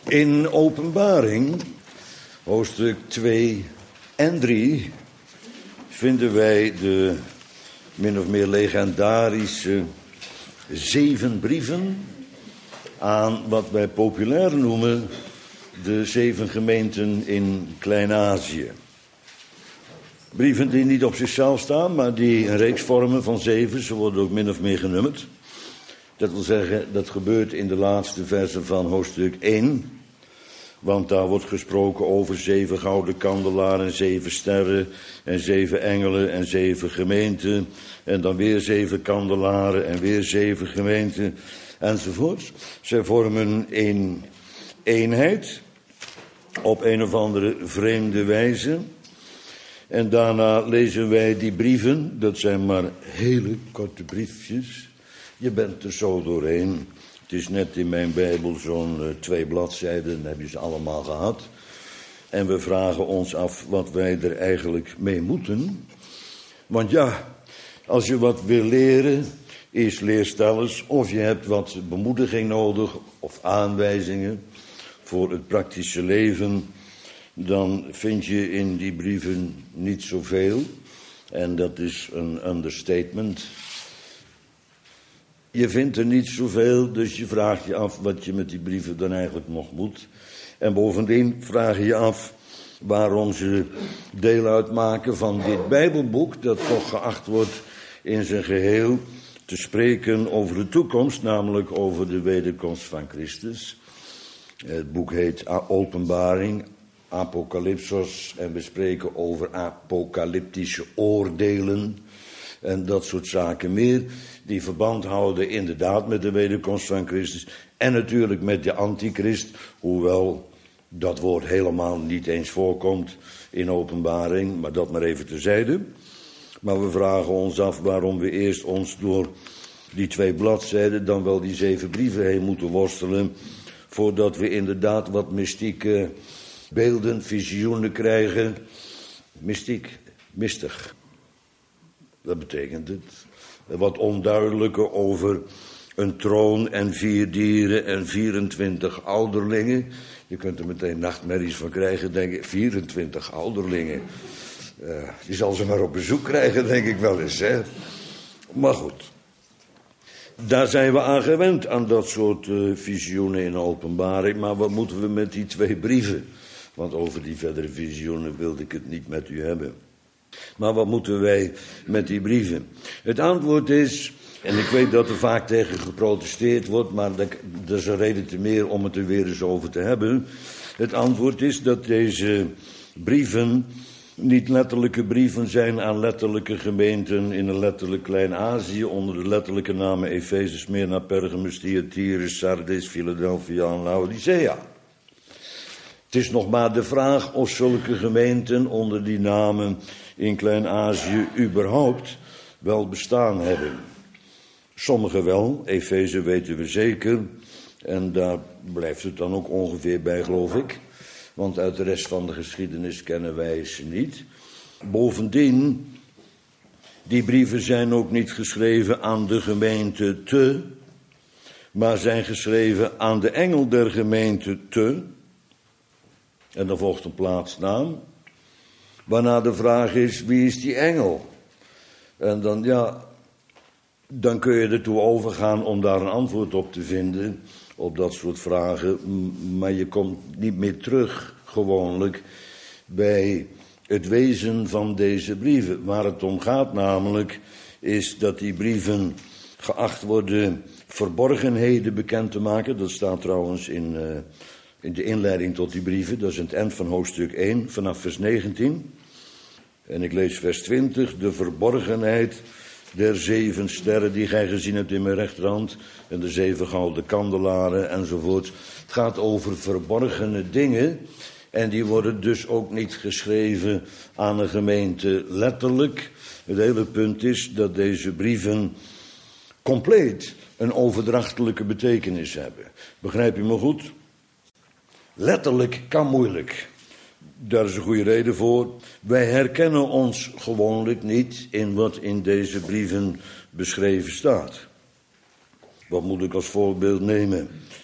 In Openbaring, hoofdstuk 2 en 3, vinden wij de min of meer legendarische 7 brieven aan wat wij populair noemen de 7 gemeenten in Klein-Azië. Brieven die niet op zichzelf staan, maar die een reeks vormen van 7, ze worden ook min of meer genummerd. Dat wil zeggen, dat gebeurt in de laatste versen van hoofdstuk 1. Want daar wordt gesproken over 7 gouden kandelaren, 7 sterren en 7 engelen en 7 gemeenten. En dan weer 7 kandelaren en weer 7 gemeenten enzovoort. Zij vormen een eenheid op een of andere vreemde wijze. En daarna lezen wij die brieven, dat zijn maar hele korte briefjes. Je bent er zo doorheen. Het is net in mijn Bijbel zo'n 2 bladzijden, dan heb je ze allemaal gehad. En we vragen ons af wat wij er eigenlijk mee moeten. Want ja, als je wat wil leren, eerst leerstellers, of je hebt wat bemoediging nodig, of aanwijzingen voor het praktische leven, dan vind je in die brieven niet zoveel. En dat is een understatement. Je vindt er niet zoveel, dus je vraagt je af wat je met die brieven dan eigenlijk nog moet. En bovendien vraag je je af waarom ze deel uitmaken van dit Bijbelboek, dat toch geacht wordt in zijn geheel te spreken over de toekomst, namelijk over de wederkomst van Christus. Het boek heet Openbaring, Apocalypsos, en we spreken over apocalyptische oordelen en dat soort zaken meer, die verband houden inderdaad met de wederkomst van Christus en natuurlijk met de antichrist, hoewel dat woord helemaal niet eens voorkomt in Openbaring, maar dat maar even terzijde. Maar we vragen ons af waarom we eerst ons door die 2 bladzijden, dan wel die 7 brieven heen moeten worstelen, voordat we inderdaad wat mystieke beelden, visioenen krijgen. Mystiek, mistig. Dat betekent het. Wat onduidelijker over een troon en 4 dieren en 24 ouderlingen. Je kunt er meteen nachtmerries van krijgen, denk ik. 24 ouderlingen. Je zal ze maar op bezoek krijgen, denk ik wel eens, hè. Maar goed. Daar zijn we aan gewend, aan dat soort visioenen in Openbaring. Maar wat moeten we met die 2 brieven? Want over die verdere visioenen wilde ik het niet met u hebben. Maar wat moeten wij met die brieven? Het antwoord is, en ik weet dat er vaak tegen geprotesteerd wordt, maar dat is een reden te meer om het er weer eens over te hebben. Het antwoord is dat deze brieven niet letterlijke brieven zijn aan letterlijke gemeenten in een letterlijk Klein-Azië onder de letterlijke namen Efeze, Smyrna, Pergamus, Thyatira, Sardis, Philadelphia en Laodicea. Het is nog maar de vraag of zulke gemeenten onder die namen in Klein-Azië überhaupt wel bestaan hebben. Sommige wel, Efeze weten we zeker, en daar blijft het dan ook ongeveer bij, geloof ik. Want uit de rest van de geschiedenis kennen wij ze niet. Bovendien, die brieven zijn ook niet geschreven aan de gemeente te, maar zijn geschreven aan de engel der gemeente te. En dan volgt een plaatsnaam, waarna de vraag is, wie is die engel? En dan kun je ertoe overgaan om daar een antwoord op te vinden, op dat soort vragen. Maar je komt niet meer terug, gewoonlijk, bij het wezen van deze brieven. Waar het om gaat namelijk, is dat die brieven geacht worden verborgenheden bekend te maken. Dat staat trouwens in de inleiding tot die brieven, dat is in het eind van hoofdstuk 1, vanaf vers 19. En ik lees vers 20, de verborgenheid der 7 sterren die gij gezien hebt in mijn rechterhand, en de 7 gouden kandelaren enzovoort. Het gaat over verborgene dingen, en die worden dus ook niet geschreven aan een gemeente letterlijk. Het hele punt is dat deze brieven compleet een overdrachtelijke betekenis hebben. Begrijp je me goed? Letterlijk kan moeilijk. Daar is een goede reden voor. Wij herkennen ons gewoonlijk niet in wat in deze brieven beschreven staat. Wat moet ik als voorbeeld nemen?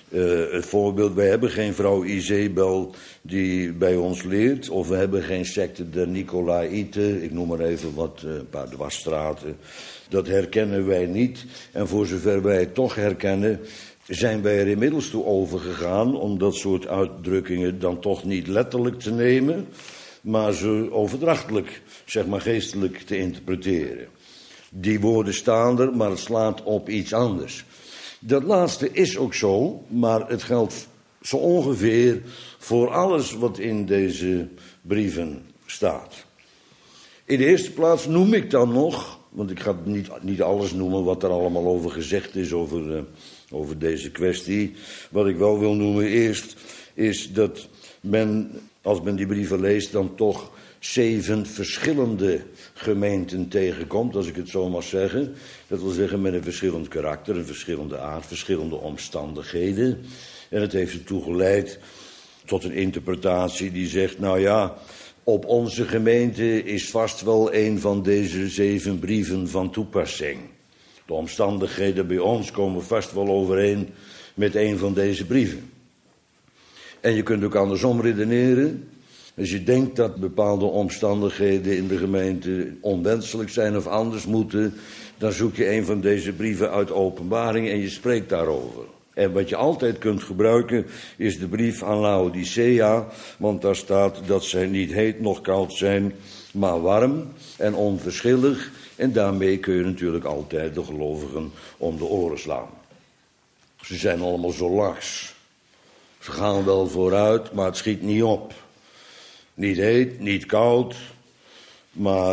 Het voorbeeld, wij hebben geen vrouw Izebel die bij ons leert, of we hebben geen secte der Nicolaïten, ik noem maar even wat, een paar dwarsstraten. Dat herkennen wij niet. En voor zover wij het toch herkennen, zijn wij er inmiddels toe overgegaan om dat soort uitdrukkingen dan toch niet letterlijk te nemen, maar ze overdrachtelijk, zeg maar geestelijk te interpreteren. Die woorden staan er, maar het slaat op iets anders. Dat laatste is ook zo, maar het geldt zo ongeveer voor alles wat in deze brieven staat. In de eerste plaats noem ik dan nog, want ik ga niet alles noemen wat er allemaal over gezegd is over deze kwestie. Wat ik wel wil noemen eerst is dat men, als men die brieven leest, dan toch 7 verschillende gemeenten tegenkomt, als ik het zo mag zeggen. Dat wil zeggen met een verschillend karakter, een verschillende aard, verschillende omstandigheden. En het heeft ertoe geleid tot een interpretatie die zegt, nou ja, op onze gemeente is vast wel een van deze 7 brieven van toepassing. De omstandigheden bij ons komen vast wel overeen met een van deze brieven. En je kunt ook andersom redeneren. Als je denkt dat bepaalde omstandigheden in de gemeente onwenselijk zijn of anders moeten, dan zoek je een van deze brieven uit Openbaring en je spreekt daarover. En wat je altijd kunt gebruiken is de brief aan Laodicea, want daar staat dat zij niet heet noch koud zijn, maar warm en onverschillig. En daarmee kun je natuurlijk altijd de gelovigen om de oren slaan. Ze zijn allemaal zo laks. Ze gaan wel vooruit, maar het schiet niet op. Niet heet, niet koud, maar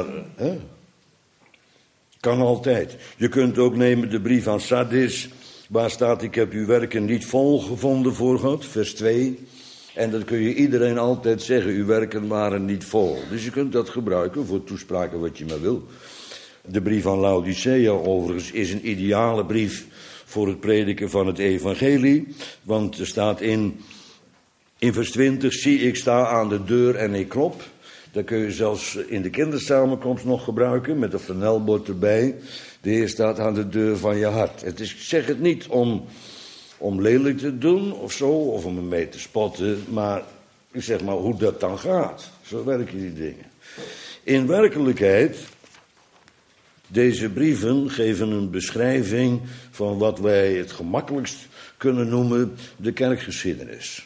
kan altijd. Je kunt ook nemen de brief aan Sardis, waar staat, ik heb uw werken niet vol gevonden voor God, vers 2. En dat kun je iedereen altijd zeggen, uw werken waren niet vol. Dus je kunt dat gebruiken voor toespraken wat je maar wil. De brief aan Laodicea overigens is een ideale brief voor het prediken van het evangelie. Want er staat in vers 20, zie ik sta aan de deur en ik klop. Dat kun je zelfs in de kindersamenkomst nog gebruiken, met een flanelbord erbij. De Heer staat aan de deur van je hart. Ik zeg het niet om lelijk te doen of zo, of om hem mee te spotten, maar ik zeg maar hoe dat dan gaat. Zo werken die dingen. In werkelijkheid, deze brieven geven een beschrijving van wat wij het gemakkelijkst kunnen noemen de kerkgeschiedenis.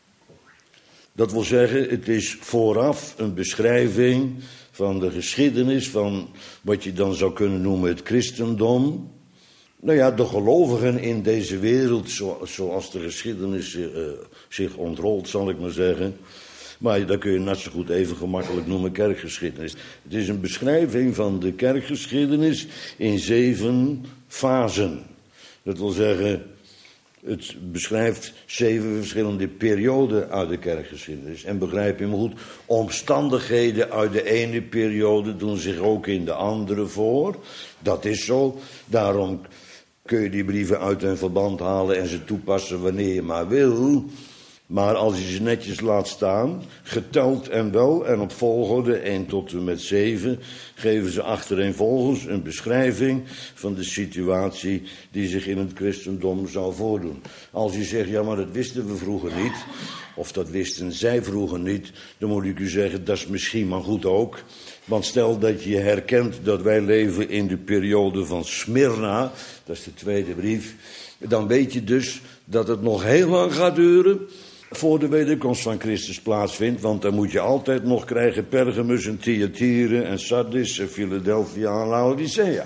Dat wil zeggen, het is vooraf een beschrijving van de geschiedenis van wat je dan zou kunnen noemen het christendom. Nou ja, de gelovigen in deze wereld, zoals de geschiedenis zich ontrolt, zal ik maar zeggen. Maar dat kun je net zo goed even gemakkelijk noemen kerkgeschiedenis. Het is een beschrijving van de kerkgeschiedenis in 7 fasen. Dat wil zeggen, het beschrijft 7 verschillende perioden uit de kerkgeschiedenis. En begrijp je me goed, omstandigheden uit de ene periode doen zich ook in de andere voor. Dat is zo. Daarom kun je die brieven uit hun verband halen en ze toepassen wanneer je maar wil. Maar als je ze netjes laat staan, geteld en wel en op volgorde 1 tot en met 7, geven ze achtereenvolgens een beschrijving van de situatie die zich in het christendom zou voordoen. Als je zegt, ja maar dat wisten we vroeger niet, of dat wisten zij vroeger niet, dan moet ik u zeggen, dat is misschien maar goed ook. Want stel dat je herkent dat wij leven in de periode van Smyrna, dat is de tweede brief, dan weet je dus dat het nog heel lang gaat duren voor de wederkomst van Christus plaatsvindt, want dan moet je altijd nog krijgen Pergamus en Thyatire en Sardis en Philadelphia en Laodicea.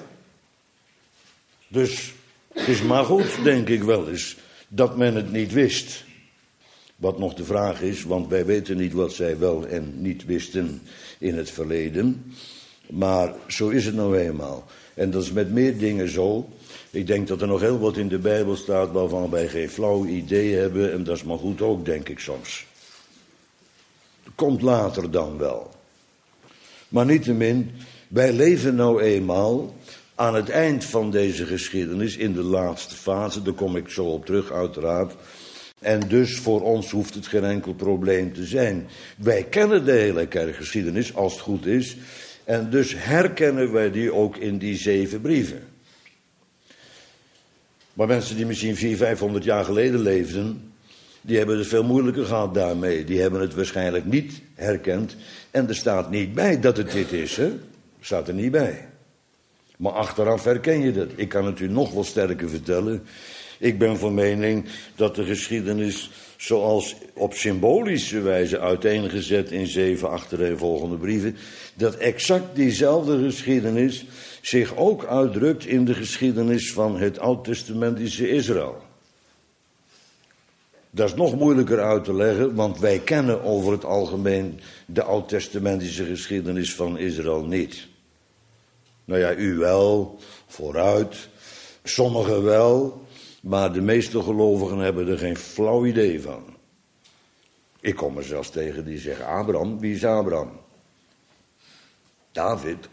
Dus het is maar goed, denk ik wel eens, dat men het niet wist. Wat nog de vraag is, want wij weten niet wat zij wel en niet wisten in het verleden. Maar zo is het nou eenmaal. En dat is met meer dingen zo. Ik denk dat er nog heel wat in de Bijbel staat waarvan wij geen flauw idee hebben. En dat is maar goed ook, denk ik soms. Komt later dan wel. Maar niettemin, wij leven nou eenmaal aan het eind van deze geschiedenis, in de laatste fase. Daar kom ik zo op terug, uiteraard. En dus voor ons hoeft het geen enkel probleem te zijn. Wij kennen de hele kerkgeschiedenis, als het goed is. En dus herkennen wij die ook in die 7 brieven. Maar mensen die misschien 400-500 jaar geleden leefden, die hebben het veel moeilijker gehad daarmee. Die hebben het waarschijnlijk niet herkend. En er staat niet bij dat het dit is, hè? Staat er niet bij. Maar achteraf herken je dat. Ik kan het u nog wel sterker vertellen. Ik ben van mening dat de geschiedenis zoals op symbolische wijze uiteengezet in 7 achtereenvolgende brieven, dat exact diezelfde geschiedenis zich ook uitdrukt in de geschiedenis van het Oud-testamentische Israël. Dat is nog moeilijker uit te leggen, want wij kennen over het algemeen de Oud-testamentische geschiedenis van Israël niet. Nou ja, u wel, vooruit, sommigen wel, maar de meeste gelovigen hebben er geen flauw idee van. Ik kom er zelfs tegen die zeggen, Abraham, wie is Abraham? David.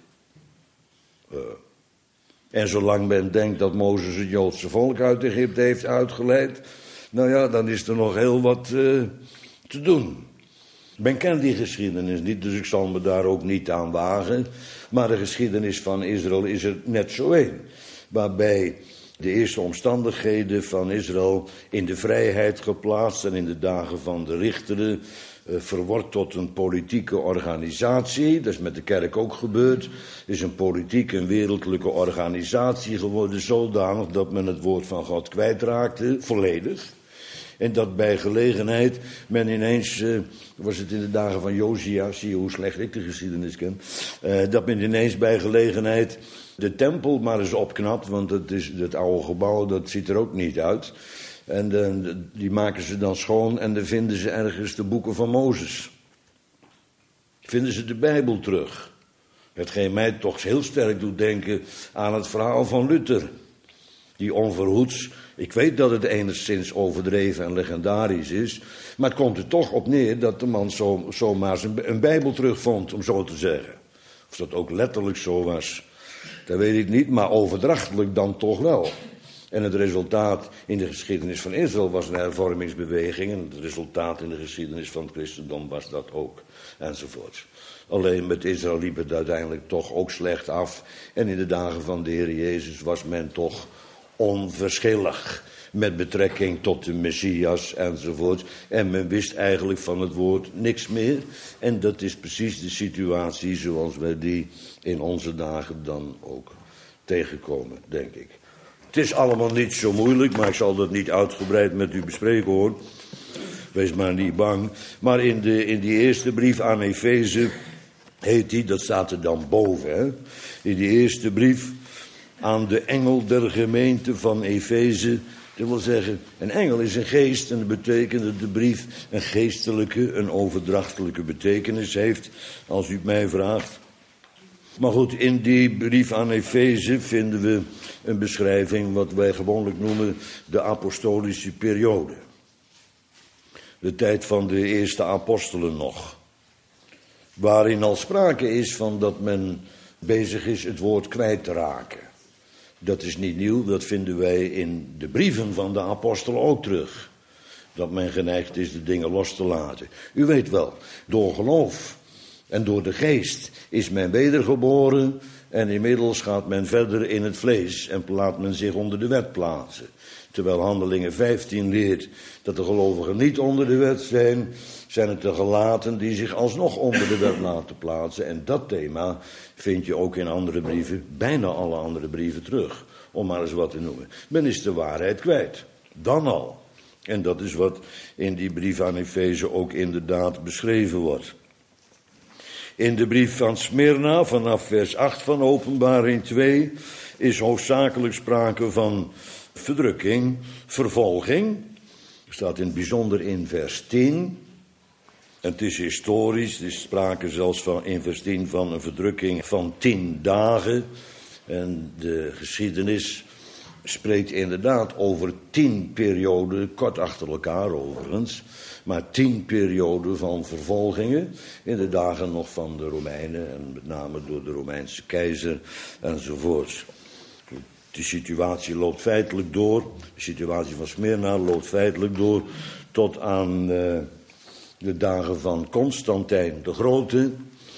En zolang men denkt dat Mozes het Joodse volk uit Egypte heeft uitgeleid, nou ja, dan is er nog heel wat te doen. Men kent die geschiedenis niet, dus ik zal me daar ook niet aan wagen. Maar de geschiedenis van Israël is er net zo een. Waarbij de eerste omstandigheden van Israël in de vrijheid geplaatst en in de dagen van de richteren verwort tot een politieke organisatie. Dat is met de kerk ook gebeurd. Is een politieke en wereldlijke organisatie geworden, zodanig dat men het woord van God kwijtraakte, volledig. En dat bij gelegenheid men ineens, was het in de dagen van Josia, zie je hoe slecht ik de geschiedenis ken, dat men ineens bij gelegenheid de tempel maar eens opknapt, want het oude gebouw, dat ziet er ook niet uit. En die maken ze dan schoon en dan vinden ze ergens de boeken van Mozes. Vinden ze de Bijbel terug. Hetgeen mij toch heel sterk doet denken aan het verhaal van Luther. Die onverhoeds, ik weet dat het enigszins overdreven en legendarisch is, maar het komt er toch op neer dat de man zomaar een Bijbel terugvond, om zo te zeggen. Of dat ook letterlijk zo was, dat weet ik niet, maar overdrachtelijk dan toch wel. En het resultaat in de geschiedenis van Israël was een hervormingsbeweging, en het resultaat in de geschiedenis van het christendom was dat ook, enzovoort. Alleen met Israël liep het uiteindelijk toch ook slecht af. En in de dagen van de Heer Jezus was men toch onverschillig met betrekking tot de Messias enzovoort. En men wist eigenlijk van het woord niks meer. En dat is precies de situatie zoals wij die in onze dagen dan ook tegenkomen, denk ik. Het is allemaal niet zo moeilijk, maar ik zal dat niet uitgebreid met u bespreken hoor. Wees maar niet bang. Maar in die eerste brief aan Efeze heet die, dat staat er dan boven, hè? In die eerste brief aan de engel der gemeente van Efeze. Dat wil zeggen, een engel is een geest en dat betekent dat de brief een geestelijke, een overdrachtelijke betekenis heeft, als u het mij vraagt. Maar goed, in die brief aan Efeze vinden we een beschrijving wat wij gewoonlijk noemen de apostolische periode. De tijd van de eerste apostelen nog. Waarin al sprake is van dat men bezig is het woord kwijt te raken. Dat is niet nieuw, dat vinden wij in de brieven van de apostelen ook terug. Dat men geneigd is de dingen los te laten. U weet wel, door geloof en door de geest is men wedergeboren en inmiddels gaat men verder in het vlees en laat men zich onder de wet plaatsen. Terwijl Handelingen 15 leert dat de gelovigen niet onder de wet zijn, zijn het de gelaten die zich alsnog onder de wet laten plaatsen. En dat thema vind je ook in andere brieven, bijna alle andere brieven terug, om maar eens wat te noemen. Men is de waarheid kwijt, dan al. En dat is wat in die brief aan Efeze ook inderdaad beschreven wordt. In de brief van Smyrna, vanaf vers 8 van Openbaring 2, is hoofdzakelijk sprake van verdrukking, vervolging. Er staat in het bijzonder in vers 10. En het is historisch, er is sprake zelfs van in vers 10 van een verdrukking van 10 dagen. En de geschiedenis spreekt inderdaad over 10 perioden, kort achter elkaar overigens, maar 10 perioden van vervolgingen in de dagen nog van de Romeinen en met name door de Romeinse keizer enzovoorts. De situatie loopt feitelijk door, de situatie van Smyrna loopt feitelijk door tot aan de dagen van Constantijn de Grote.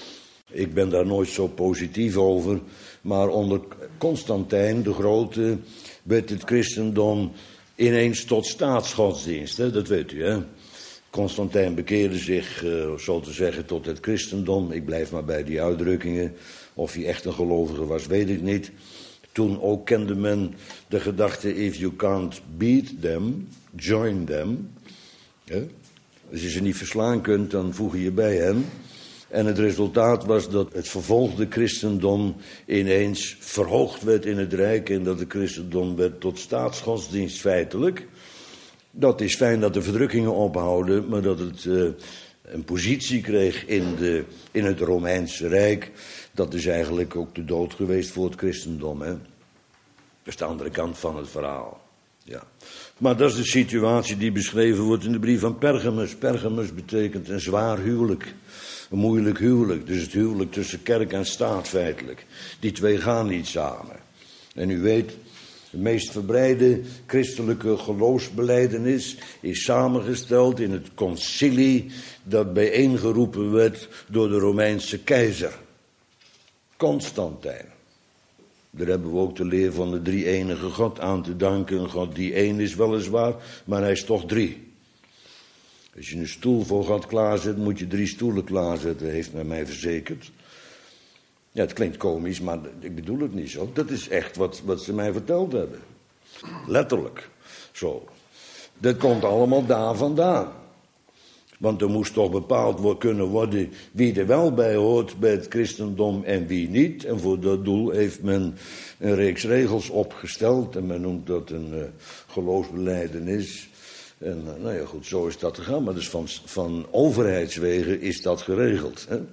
Ik ben daar nooit zo positief over, maar onder Constantijn de Grote werd het christendom ineens tot staatsgodsdienst, hè? Dat weet u, hè. Constantijn bekeerde zich, zo te zeggen, tot het christendom. Ik blijf maar bij die uitdrukkingen. Of hij echt een gelovige was, weet ik niet. Toen ook kende men de gedachte, if you can't beat them, join them. Ja? Als je ze niet verslaan kunt, dan voeg je je bij hen. En het resultaat was dat het vervolgde christendom ineens verhoogd werd in het Rijk en dat het christendom werd tot staatsgodsdienst feitelijk. Dat is fijn dat de verdrukkingen ophouden, maar dat het een positie kreeg in het Romeinse Rijk, dat is eigenlijk ook de dood geweest voor het christendom, hè. Dat is de andere kant van het verhaal. Ja. Maar dat is de situatie die beschreven wordt in de brief van Pergamus. Pergamus betekent een zwaar huwelijk. Een moeilijk huwelijk. Dus het huwelijk tussen kerk en staat feitelijk. Die twee gaan niet samen. En u weet, de meest verbreide christelijke geloofsbelijdenis is samengesteld in het concilie dat bijeengeroepen werd door de Romeinse keizer. Constantijn. Daar hebben we ook de leer van de drie-enige God aan te danken. Een God die één is weliswaar, maar hij is toch drie. Als je een stoel voor God klaarzet, moet je 3 stoelen klaarzetten, heeft men mij verzekerd. Ja, het klinkt komisch, maar ik bedoel het niet zo. Dat is echt wat ze mij verteld hebben. Letterlijk. Zo. Dat komt allemaal daar vandaan. Want er moest toch bepaald kunnen worden wie er wel bij hoort bij het christendom en wie niet. En voor dat doel heeft men een reeks regels opgesteld. En men noemt dat een geloofsbelijdenis. En nou ja, goed, zo is dat gegaan. Maar dus van overheidswegen is dat geregeld. Hè?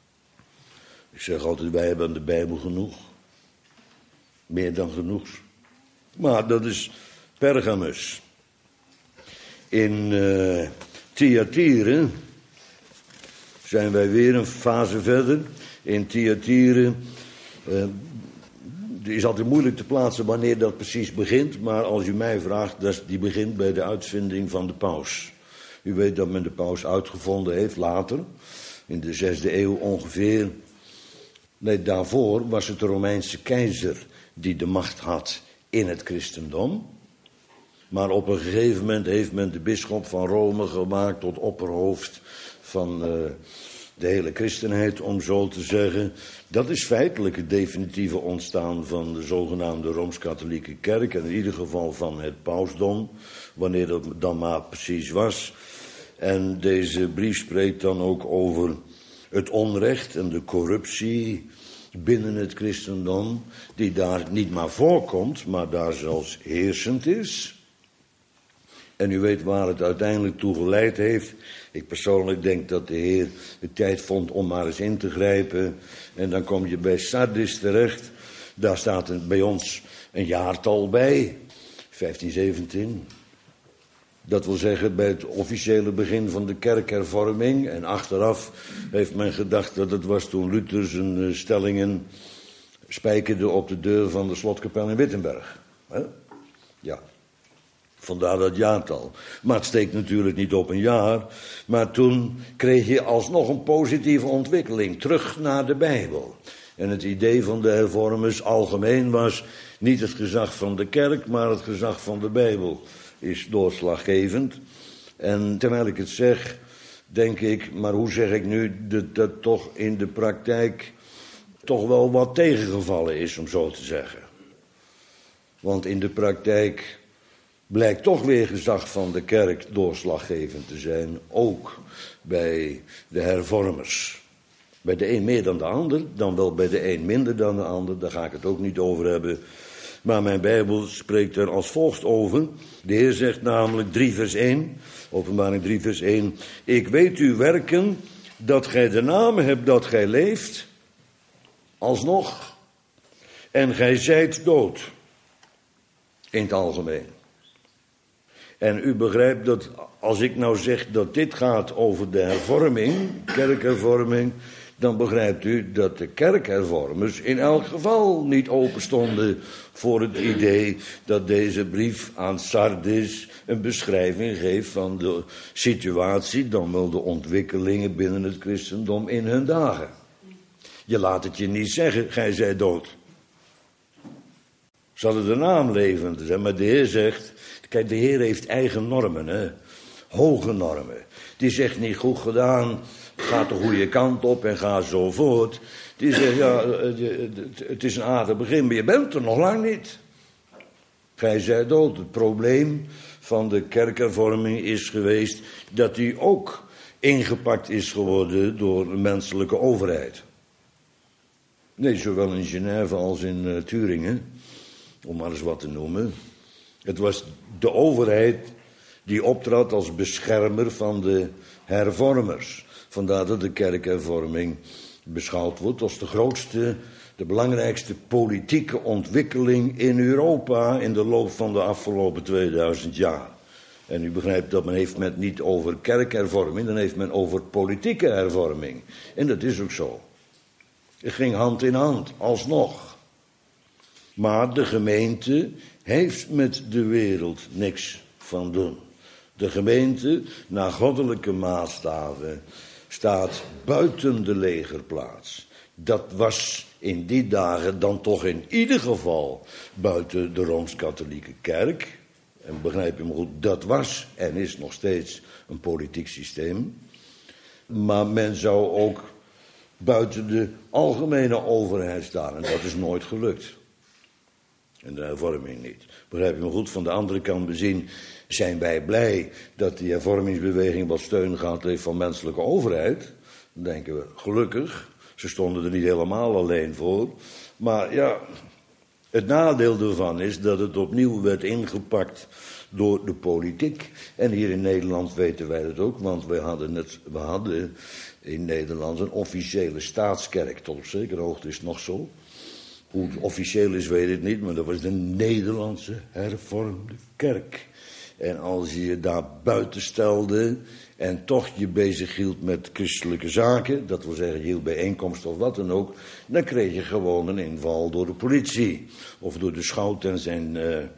Ik zeg altijd, wij hebben aan de Bijbel genoeg. Meer dan genoeg. Maar dat is Pergamus. In Thyatire zijn wij weer een fase verder. In Thyatire is altijd moeilijk te plaatsen wanneer dat precies begint. Maar als u mij vraagt, die begint bij de uitvinding van de paus. U weet dat men de paus uitgevonden heeft later. In de 6e eeuw ongeveer. Nee, daarvoor was het de Romeinse keizer die de macht had in het christendom. Maar op een gegeven moment heeft men de bisschop van Rome gemaakt tot opperhoofd van de hele christenheid, om zo te zeggen. Dat is feitelijk het definitieve ontstaan van de zogenaamde Rooms-Katholieke Kerk. En in ieder geval van het pausdom, wanneer dat dan maar precies was. En deze brief spreekt dan ook over het onrecht en de corruptie binnen het christendom, die daar niet maar voorkomt, maar daar zelfs heersend is. En u weet waar het uiteindelijk toe geleid heeft. Ik persoonlijk denk dat de Heer de tijd vond om maar eens in te grijpen. En dan kom je bij Sardis terecht. Daar staat bij ons een jaartal bij. 1517. Dat wil zeggen bij het officiële begin van de kerkhervorming. En achteraf heeft men gedacht dat het was toen Luther zijn stellingen spijkerde op de deur van de slotkapel in Wittenberg. Ja. Vandaar dat jaartal. Maar het steekt natuurlijk niet op een jaar. Maar toen kreeg je alsnog een positieve ontwikkeling. Terug naar de Bijbel. En het idee van de hervormers algemeen was niet het gezag van de kerk, maar het gezag van de Bijbel is doorslaggevend. En terwijl ik het zeg, denk ik, maar hoe zeg ik nu dat toch in de praktijk toch wel wat tegengevallen is, om zo te zeggen. Want in de praktijk blijkt toch weer gezag van de kerk doorslaggevend te zijn, ook bij de hervormers. Bij de een meer dan de ander, dan wel bij de een minder dan de ander, daar ga ik het ook niet over hebben. Maar mijn Bijbel spreekt er als volgt over. De Heer zegt namelijk 3 vers 1, Openbaring 3 vers 1. Ik weet uw werken, dat gij de naam hebt dat gij leeft, alsnog, en gij zijt dood, in het algemeen. En u begrijpt dat als ik nou zeg dat dit gaat over de hervorming, kerkhervorming, dan begrijpt u dat de kerkhervormers in elk geval niet open stonden voor het idee dat deze brief aan Sardis een beschrijving geeft van de situatie, dan wel de ontwikkelingen binnen het christendom in hun dagen. Je laat het je niet zeggen, gij zij dood. Ze hadden de naam levend zijn, maar de Heer zegt... Kijk, de Heer heeft eigen normen, hè. Hoge normen. Die zegt niet goed gedaan, ga de goede kant op en ga zo voort. Die zegt, ja, het is een aardig begin, maar je bent er nog lang niet. Gij zij dood. Het probleem van de kerkhervorming is geweest dat die ook ingepakt is geworden door de menselijke overheid. Nee, zowel in Genève als in Turingen, om maar eens wat te noemen. Het was de overheid die optrad als beschermer van de hervormers. Vandaar dat de kerkhervorming beschouwd wordt als de grootste, de belangrijkste politieke ontwikkeling in Europa in de loop van de afgelopen 2000 jaar. En u begrijpt dat men heeft met niet over kerkhervorming, dan heeft men over politieke hervorming. En dat is ook zo. Het ging hand in hand, alsnog. Maar de gemeente heeft met de wereld niks van doen. De gemeente, naar goddelijke maatstaven, staat buiten de legerplaats. Dat was in die dagen dan toch in ieder geval buiten de Rooms-Katholieke Kerk. En begrijp je me goed, dat was en is nog steeds een politiek systeem. Maar men zou ook buiten de algemene overheid staan. En dat is nooit gelukt. En de hervorming niet. Begrijp je me goed? Van de andere kant bezien zijn wij blij dat die hervormingsbeweging wat steun gehad heeft van menselijke overheid. Dan denken we, gelukkig. Ze stonden er niet helemaal alleen voor. Maar ja, het nadeel ervan is dat het opnieuw werd ingepakt door de politiek. En hier in Nederland weten wij dat ook, want we hadden in Nederland een officiële staatskerk. Tot op zekere hoogte is het nog zo. Hoe het officieel is, weet ik niet, maar dat was de Nederlandse hervormde kerk. En als je je daar buiten stelde en toch je bezig hield met christelijke zaken, dat wil zeggen je hield bijeenkomsten of wat dan ook, dan kreeg je gewoon een inval door de politie. Of door de schout en zijn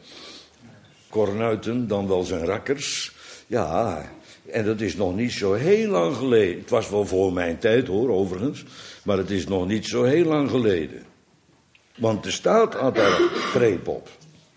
kornuiten, dan wel zijn rakkers. Ja, en dat is nog niet zo heel lang geleden. Het was wel voor mijn tijd hoor, overigens, maar het is nog niet zo heel lang geleden. Want de staat had daar greep op.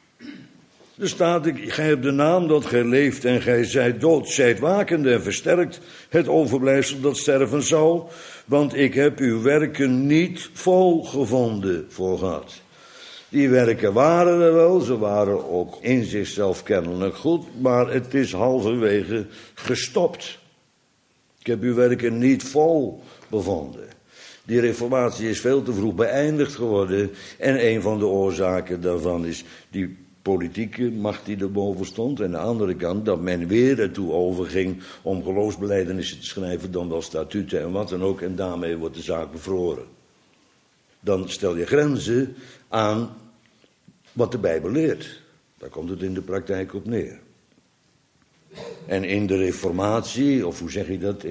Er staat, gij hebt de naam dat gij leeft en gij zijt dood, zijt wakende en versterkt het overblijfsel dat sterven zou, want ik heb uw werken niet vol gevonden voor gehad. Die werken waren er wel, ze waren ook in zichzelf kennelijk goed, maar het is halverwege gestopt. Ik heb uw werken niet vol bevonden. Die reformatie is veel te vroeg beëindigd geworden en een van de oorzaken daarvan is die politieke macht die erboven stond. En aan de andere kant dat men weer ertoe overging om geloofsbelijdenissen te schrijven, dan wel statuten en wat dan ook. En daarmee wordt de zaak bevroren. Dan stel je grenzen aan wat de Bijbel leert. Daar komt het in de praktijk op neer. En in de reformatie, of hoe zeg je dat,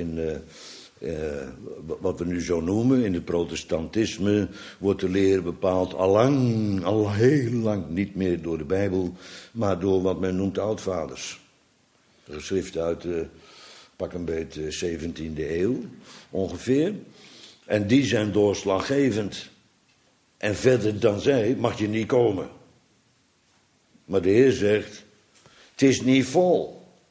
wat we nu zo noemen, in het protestantisme wordt de leer bepaald al heel lang niet meer door de Bijbel, maar door wat men noemt de oudvaders. Geschriften uit pak een beetje 17e eeuw ongeveer. En die zijn doorslaggevend. En verder dan zij mag je niet komen. Maar de Heer zegt, het is niet vol.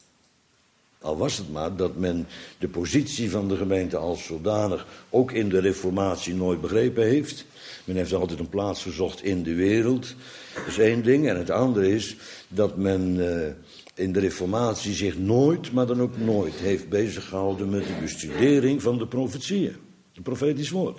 Al was het maar dat men de positie van de gemeente als zodanig ook in de reformatie nooit begrepen heeft. Men heeft altijd een plaats gezocht in de wereld. Dat is één ding. En het andere is dat men in de reformatie zich nooit, maar dan ook nooit, heeft bezig gehouden met de bestudering van de profetieën. Het profetisch woord.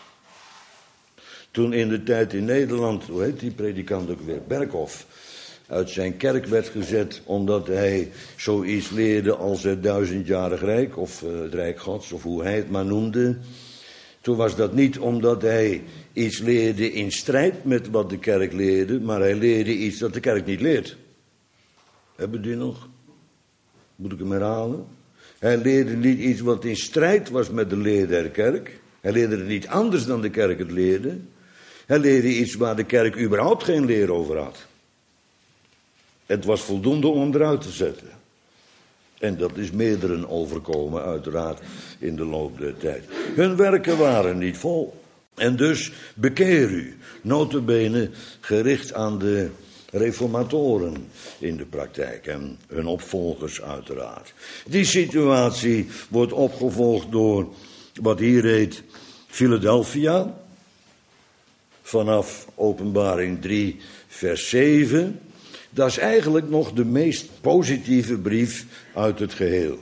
Toen in de tijd in Nederland, hoe heet die predikant ook weer, Berkhoff, uit zijn kerk werd gezet omdat hij zoiets leerde als het 1000-jarig rijk of het rijk gods of hoe hij het maar noemde. Toen was dat niet omdat hij iets leerde in strijd met wat de kerk leerde, maar hij leerde iets dat de kerk niet leert. Hebben die nog? Moet ik hem herhalen? Hij leerde niet iets wat in strijd was met de leer der kerk. Hij leerde het niet anders dan de kerk het leerde. Hij leerde iets waar de kerk überhaupt geen leer over had. Het was voldoende om eruit te zetten. En dat is meerderen overkomen, uiteraard, in de loop der tijd. Hun werken waren niet vol. En dus bekeer u, nota bene gericht aan de reformatoren in de praktijk en hun opvolgers uiteraard. Die situatie wordt opgevolgd door wat hier heet Philadelphia, vanaf Openbaring 3 vers 7. Dat is eigenlijk nog de meest positieve brief uit het geheel.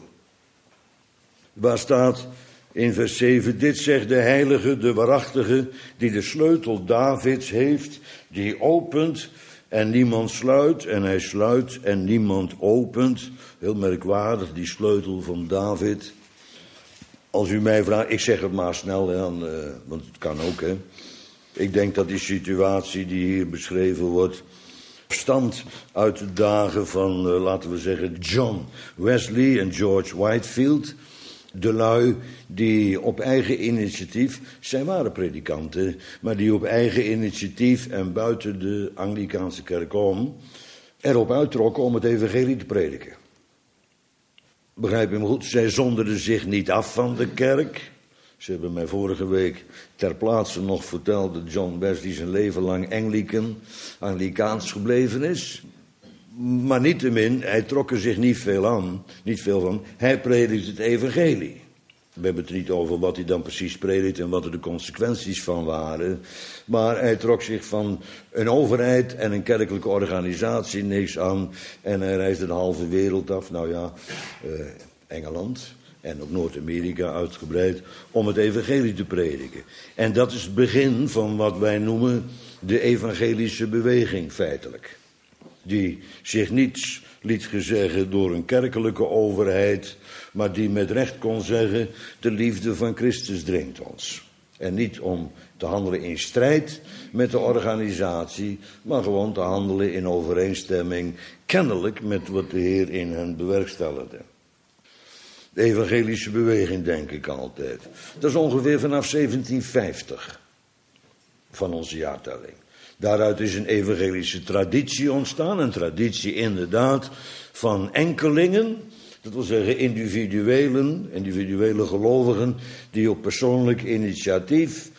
Waar staat in vers 7, dit zegt de heilige, de waarachtige, die de sleutel Davids heeft, die opent en niemand sluit, en hij sluit en niemand opent. Heel merkwaardig, die sleutel van David. Als u mij vraagt, ik zeg het maar snel, want het kan ook, hè. Ik denk dat die situatie die hier beschreven wordt stamt uit de dagen van, laten we zeggen, John Wesley en George Whitefield. De lui die op eigen initiatief, zij waren predikanten, maar die op eigen initiatief en buiten de Anglikaanse kerk om erop uittrokken om het evangelie te prediken. Begrijp je me goed? Zij zonderden zich niet af van de kerk. Ze hebben mij vorige week ter plaatse nog verteld dat John Wesley zijn leven lang Anglikaans gebleven is. Maar niettemin, hij trok er zich niet veel van. Hij predikt het evangelie. We hebben het niet over wat hij dan precies predikt en wat er de consequenties van waren. Maar hij trok zich van een overheid en een kerkelijke organisatie niks aan. En hij reisde de halve wereld af, Engeland en ook Noord-Amerika uitgebreid, om het evangelie te prediken. En dat is het begin van wat wij noemen de evangelische beweging feitelijk. Die zich niets liet gezeggen door een kerkelijke overheid, maar die met recht kon zeggen, de liefde van Christus dringt ons. En niet om te handelen in strijd met de organisatie, maar gewoon te handelen in overeenstemming, kennelijk met wat de Heer in hen bewerkstelligde. De evangelische beweging, denk ik altijd. Dat is ongeveer vanaf 1750 van onze jaartelling. Daaruit is een evangelische traditie ontstaan. Een traditie inderdaad van enkelingen. Dat wil zeggen individuele gelovigen die op persoonlijk initiatief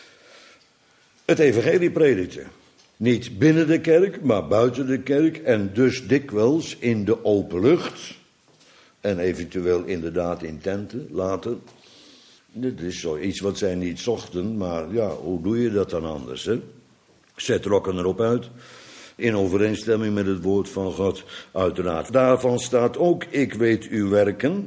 het evangelie predikten. Niet binnen de kerk, maar buiten de kerk. En dus dikwijls in de open lucht. En eventueel inderdaad in tenten later. Dit is zoiets wat zij niet zochten, maar ja, hoe doe je dat dan anders, hè? Zij trokken erop uit, in overeenstemming met het woord van God, uiteraard. Daarvan staat ook, ik weet uw werken.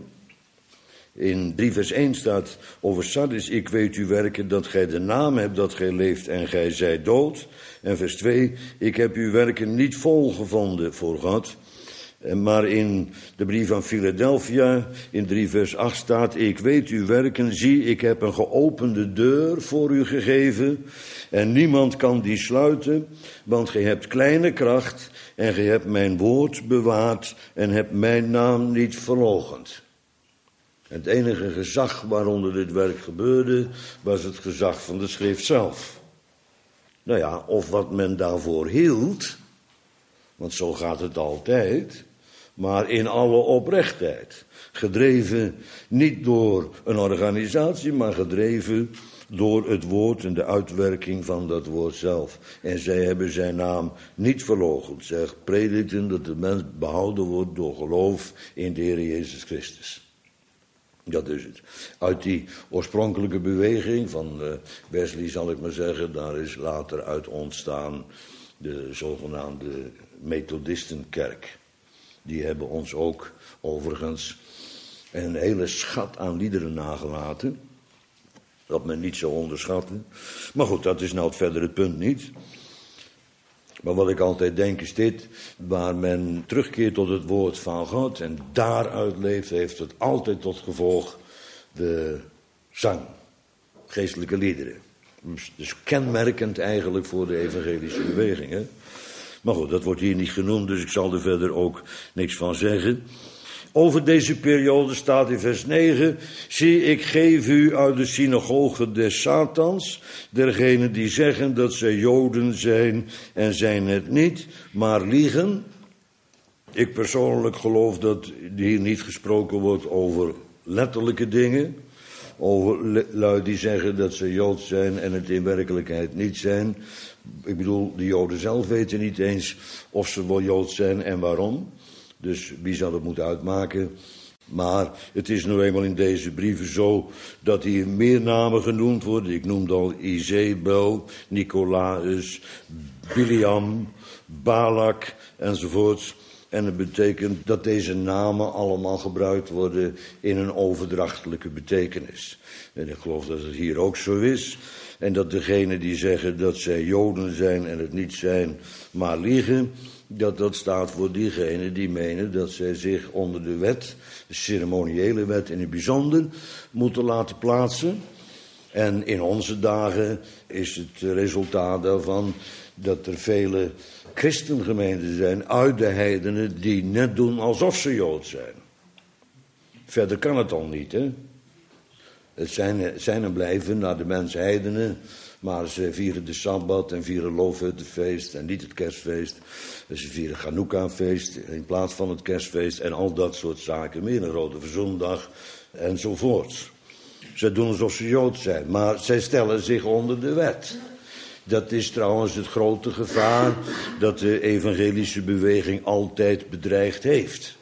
In 3 vers 1 staat over Sardis, ik weet uw werken, dat gij de naam hebt, dat gij leeft en gij zijt dood. En vers 2, ik heb uw werken niet volgevonden voor God. Maar in de brief aan Philadelphia, in 3 vers 8 staat, ik weet uw werken, zie, ik heb een geopende deur voor u gegeven en niemand kan die sluiten, want gij hebt kleine kracht en gij hebt mijn woord bewaard en hebt mijn naam niet verloochend. Het enige gezag waaronder dit werk gebeurde, was het gezag van de schrift zelf. Nou ja, of wat men daarvoor hield, want zo gaat het altijd, maar in alle oprechtheid. Gedreven niet door een organisatie, maar gedreven door het woord en de uitwerking van dat woord zelf. En zij hebben zijn naam niet verloochend. Zij predikten dat de mens behouden wordt door geloof in de Heer Jezus Christus. Dat is het. Uit die oorspronkelijke beweging van Wesley, zal ik maar zeggen, daar is later uit ontstaan de zogenaamde Methodistenkerk. Die hebben ons ook overigens een hele schat aan liederen nagelaten. Dat men niet zou onderschatten. Maar goed, dat is nou verder het punt niet. Maar wat ik altijd denk is dit, waar men terugkeert tot het woord van God en daaruit leeft, heeft het altijd tot gevolg de zang, geestelijke liederen. Dus kenmerkend eigenlijk voor de evangelische beweging, hè? Maar goed, dat wordt hier niet genoemd, dus ik zal er verder ook niks van zeggen. Over deze periode staat in vers 9, zie, ik geef u uit de synagoge des Satans, dergenen die zeggen dat zij Joden zijn en zijn het niet, maar liegen. Ik persoonlijk geloof dat hier niet gesproken wordt over letterlijke dingen, over lui die zeggen dat ze Joods zijn en het in werkelijkheid niet zijn. Ik bedoel, de Joden zelf weten niet eens of ze wel Joods zijn en waarom. Dus wie zal het moeten uitmaken? Maar het is nu eenmaal in deze brieven zo dat hier meer namen genoemd worden. Ik noemde al Izebel, Nicolaas, Biliam, Balak enzovoort. En het betekent dat deze namen allemaal gebruikt worden in een overdrachtelijke betekenis. En ik geloof dat het hier ook zo is. En dat degenen die zeggen dat zij Joden zijn en het niet zijn, maar liegen, dat staat voor diegenen die menen dat zij zich onder de wet, de ceremoniële wet in het bijzonder, moeten laten plaatsen. En in onze dagen is het resultaat daarvan dat er vele christengemeenten zijn uit de heidenen die net doen alsof ze Jood zijn. Verder kan het al niet, hè. Het zijn en blijven naar de mens heidenen, maar ze vieren de Sabbat en vieren Loofhuttenfeest en niet het kerstfeest. Ze vieren Chanukka-feest in plaats van het kerstfeest en al dat soort zaken meer, een Rode Verzoendag enzovoort. Ze doen alsof ze Jood zijn, maar zij stellen zich onder de wet. Dat is trouwens het grote gevaar dat de evangelische beweging altijd bedreigd heeft.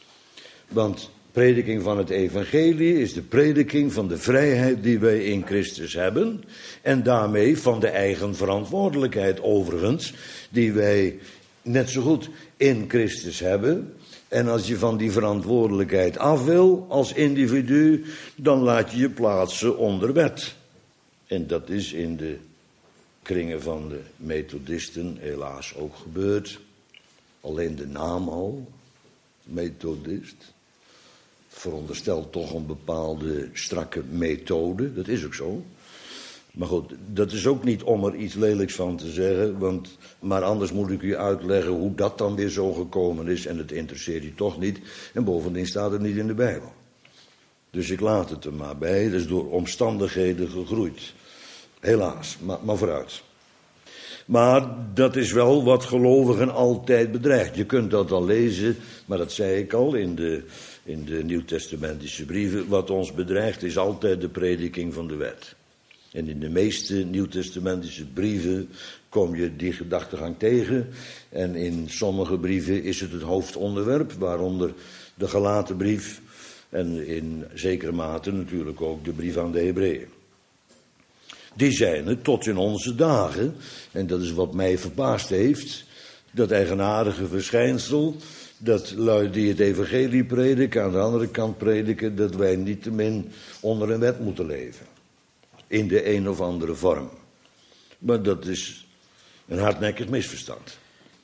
Want prediking van het evangelie is de prediking van de vrijheid die wij in Christus hebben. En daarmee van de eigen verantwoordelijkheid overigens, die wij net zo goed in Christus hebben. En als je van die verantwoordelijkheid af wil als individu, dan laat je je plaatsen onder wet. En dat is in de kringen van de methodisten helaas ook gebeurd. Alleen de naam al, methodist, veronderstelt toch een bepaalde strakke methode. Dat is ook zo. Maar goed, dat is ook niet om er iets lelijks van te zeggen. Maar anders moet ik u uitleggen hoe dat dan weer zo gekomen is. En het interesseert u toch niet. En bovendien staat het niet in de Bijbel. Dus ik laat het er maar bij. Dat is door omstandigheden gegroeid. Helaas, maar vooruit. Maar dat is wel wat gelovigen altijd bedreigt. Je kunt dat al lezen, maar dat zei ik al in de Nieuwtestamentische brieven. Wat ons bedreigt is altijd de prediking van de wet. En in de meeste Nieuwtestamentische brieven kom je die gedachtegang tegen. En in sommige brieven is het hoofdonderwerp, waaronder de Galatenbrief. En in zekere mate natuurlijk ook de brief aan de Hebreeën. Die zijn het tot in onze dagen, en dat is wat mij verbaasd heeft, dat eigenaardige verschijnsel, dat lui die het evangelie prediken, aan de andere kant prediken, dat wij niettemin onder een wet moeten leven. In de een of andere vorm. Maar dat is een hardnekkig misverstand.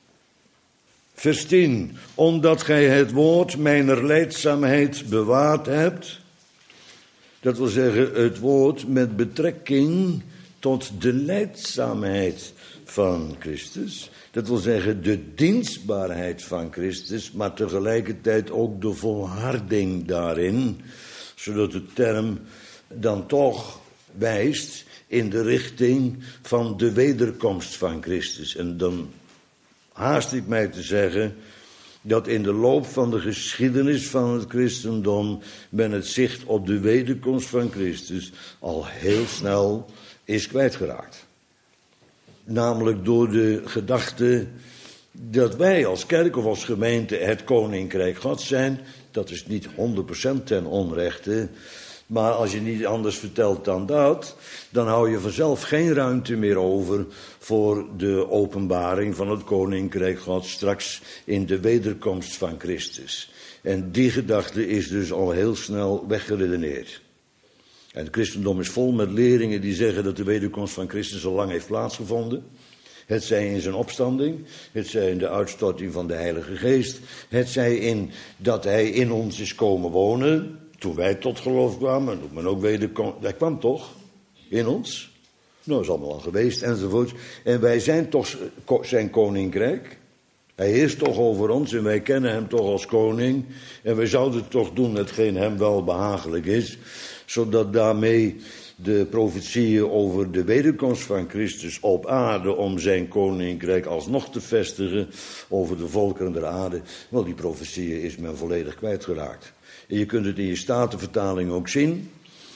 Vers 10. Omdat gij het woord mijner lijdzaamheid bewaard hebt. Dat wil zeggen het woord met betrekking tot de lijdzaamheid van Christus. Dat wil zeggen de dienstbaarheid van Christus, maar tegelijkertijd ook de volharding daarin. Zodat de term dan toch wijst in de richting van de wederkomst van Christus. En dan haast ik mij te zeggen dat in de loop van de geschiedenis van het christendom men het zicht op de wederkomst van Christus al heel snel is kwijtgeraakt. Namelijk door de gedachte dat wij als kerk of als gemeente het koninkrijk Gods zijn. Dat is niet 100% ten onrechte. Maar als je niet anders vertelt dan dat, dan hou je vanzelf geen ruimte meer over voor de openbaring van het koninkrijk Gods straks in de wederkomst van Christus. En die gedachte is dus al heel snel weggeredeneerd. En het christendom is vol met leringen die zeggen dat de wederkomst van Christus al lang heeft plaatsgevonden. Het zij in zijn opstanding, het zij in de uitstorting van de Heilige Geest, het zij in dat hij in ons is komen wonen. Toen wij tot geloof kwamen, doet men ook hij kwam toch in ons. Nou, is allemaal al geweest enzovoort. En wij zijn toch zijn koninkrijk. Hij heerst toch over ons en wij kennen hem toch als koning. En wij zouden toch doen hetgeen hem wel behagelijk is. Zodat daarmee de profetieën over de wederkomst van Christus op aarde om zijn koninkrijk alsnog te vestigen over de volkeren der aarde. Wel, die profetieën is men volledig kwijtgeraakt. En je kunt het in je Statenvertaling ook zien.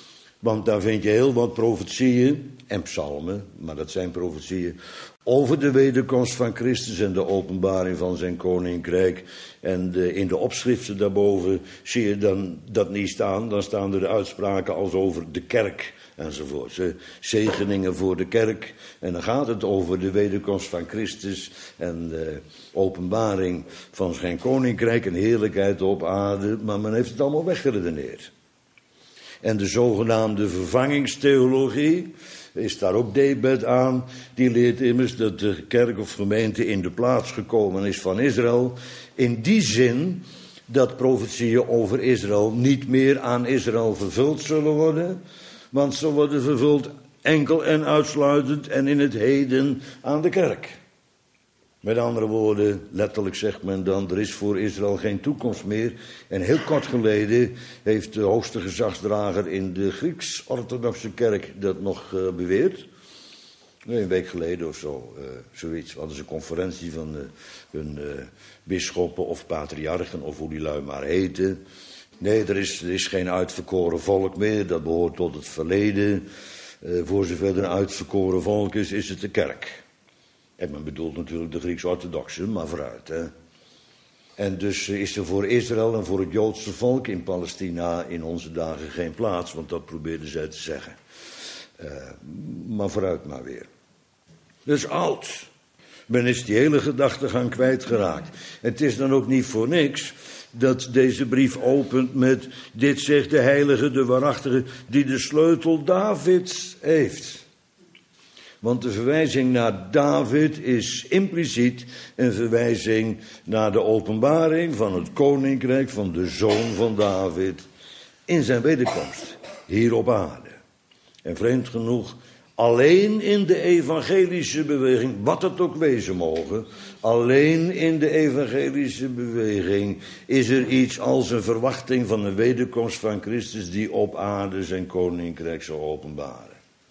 Want daar vind je heel wat profetieën en psalmen, maar dat zijn profetieën, over de wederkomst van Christus en de openbaring van zijn koninkrijk. En in de opschriften daarboven zie je dan dat niet staan. Dan staan er de uitspraken als over de kerk enzovoort. Zegeningen voor de kerk. En dan gaat het over de wederkomst van Christus en de openbaring van zijn koninkrijk en heerlijkheid op aarde. Maar men heeft het allemaal weggeredeneerd. En de zogenaamde vervangingstheologie is daar ook debet aan. Die leert immers dat de kerk of gemeente in de plaats gekomen is van Israël. In die zin dat profetieën over Israël niet meer aan Israël vervuld zullen worden. Want ze worden vervuld enkel en uitsluitend en in het heden aan de kerk. Met andere woorden, letterlijk zegt men dan, er is voor Israël geen toekomst meer. En heel kort geleden heeft de hoogste gezagsdrager in de Grieks-orthodoxe kerk dat nog beweerd. Een week geleden of zo, zoiets. Hadden ze een conferentie van hun bisschoppen of patriarchen, of hoe die lui maar heten. Nee, er is geen uitverkoren volk meer, dat behoort tot het verleden. Voor zover er een uitverkoren volk is het de kerk. En men bedoelt natuurlijk de Grieks-orthodoxe, maar vooruit. Hè. En dus is er voor Israël en voor het Joodse volk in Palestina in onze dagen geen plaats, want dat probeerden zij te zeggen. Maar vooruit maar weer. Dus oud. Men is die hele gedachtegang kwijtgeraakt. Het is dan ook niet voor niks dat deze brief opent met: dit zegt de heilige, de waarachtige, die de sleutel Davids heeft. Want de verwijzing naar David is impliciet een verwijzing naar de openbaring van het koninkrijk van de zoon van David in zijn wederkomst, hier op aarde. En vreemd genoeg, alleen in de evangelische beweging, wat het ook wezen mogen, alleen in de evangelische beweging is er iets als een verwachting van een wederkomst van Christus die op aarde zijn koninkrijk zal openbaren.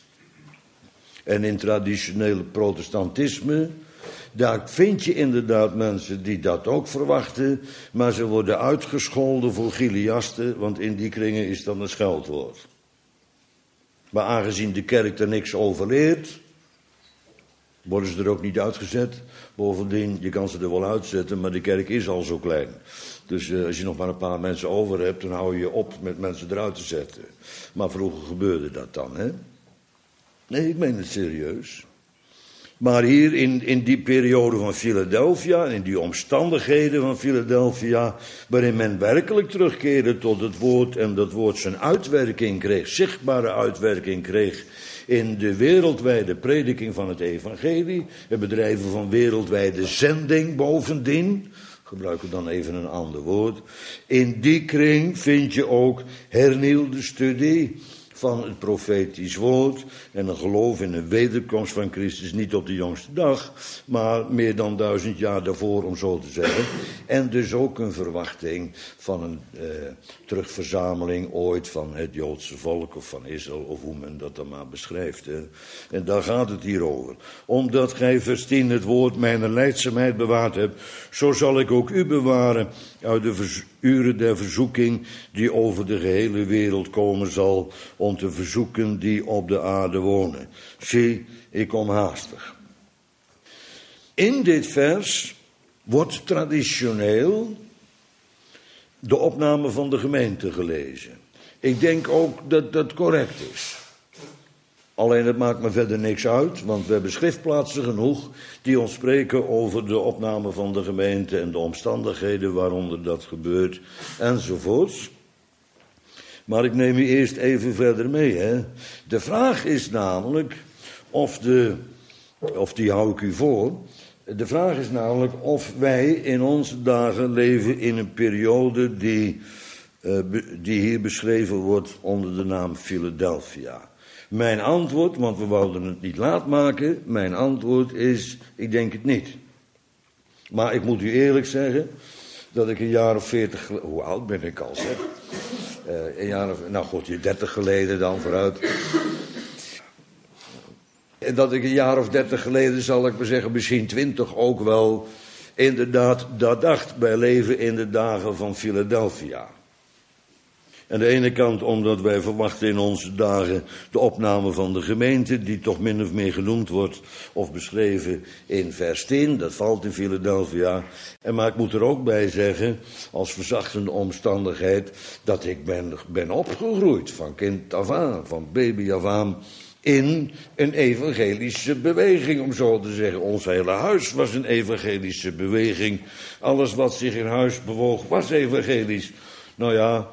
En in traditionele protestantisme, daar vind je inderdaad mensen die dat ook verwachten, maar ze worden uitgescholden voor chiliasten, want in die kringen is dat een scheldwoord. Maar aangezien de kerk er niks over leert, worden ze er ook niet uitgezet. Bovendien, je kan ze er wel uitzetten, maar de kerk is al zo klein. Dus als je nog maar een paar mensen over hebt, dan hou je op met mensen eruit te zetten. Maar vroeger gebeurde dat dan, hè? Nee, ik meen het serieus. Maar hier in die periode van Philadelphia en in die omstandigheden van Philadelphia, waarin men werkelijk terugkeerde tot het woord en dat woord zijn uitwerking kreeg, zichtbare uitwerking kreeg in de wereldwijde prediking van het evangelie, het bedrijven van wereldwijde zending bovendien, gebruiken we dan even een ander woord. In die kring vind je ook hernieuwde studie van het profetisch woord en een geloof in een wederkomst van Christus, niet op de jongste dag, maar meer dan 1000 jaar daarvoor, om zo te zeggen. En dus ook een verwachting van een terugverzameling ooit van het Joodse volk of van Israël, of hoe men dat dan maar beschrijft. Hè. En daar gaat het hier over. Omdat gij, vers 10, het woord mijn lijdzaamheid bewaard hebt, zo zal ik ook u bewaren uit de uren der verzoeking die over de gehele wereld komen zal, om te verzoeken die op de aarde wonen. Zie, ik kom haastig. In dit vers wordt traditioneel de opname van de gemeente gelezen. Ik denk ook dat dat correct is. Alleen het maakt me verder niks uit, want we hebben schriftplaatsen genoeg die ons spreken over de opname van de gemeente en de omstandigheden waaronder dat gebeurt enzovoorts. Maar ik neem u eerst even verder mee. Hè. De vraag is namelijk of die hou ik u voor. De vraag is namelijk of wij in onze dagen leven in een periode die hier beschreven wordt onder de naam Philadelphia. Mijn antwoord, want we wouden het niet laat maken, mijn antwoord is, ik denk het niet. Maar ik moet u eerlijk zeggen dat ik een jaar of 40, hoe oud ben ik al zeg? Een jaar of, 30 geleden dan vooruit. En dat ik een jaar of 30 geleden, zal ik maar zeggen, misschien 20 ook wel, inderdaad dat dacht bij leven in de dagen van Philadelphia. Aan de ene kant omdat wij verwachten in onze dagen de opname van de gemeente, die toch min of meer genoemd wordt of beschreven in vers 10. Dat valt in Philadelphia. Maar ik moet er ook bij zeggen, als verzachtende omstandigheid, dat ik ben opgegroeid van kind af aan, van baby af aan, in een evangelische beweging, om zo te zeggen. Ons hele huis was een evangelische beweging. Alles wat zich in huis bewoog was evangelisch. Nou ja,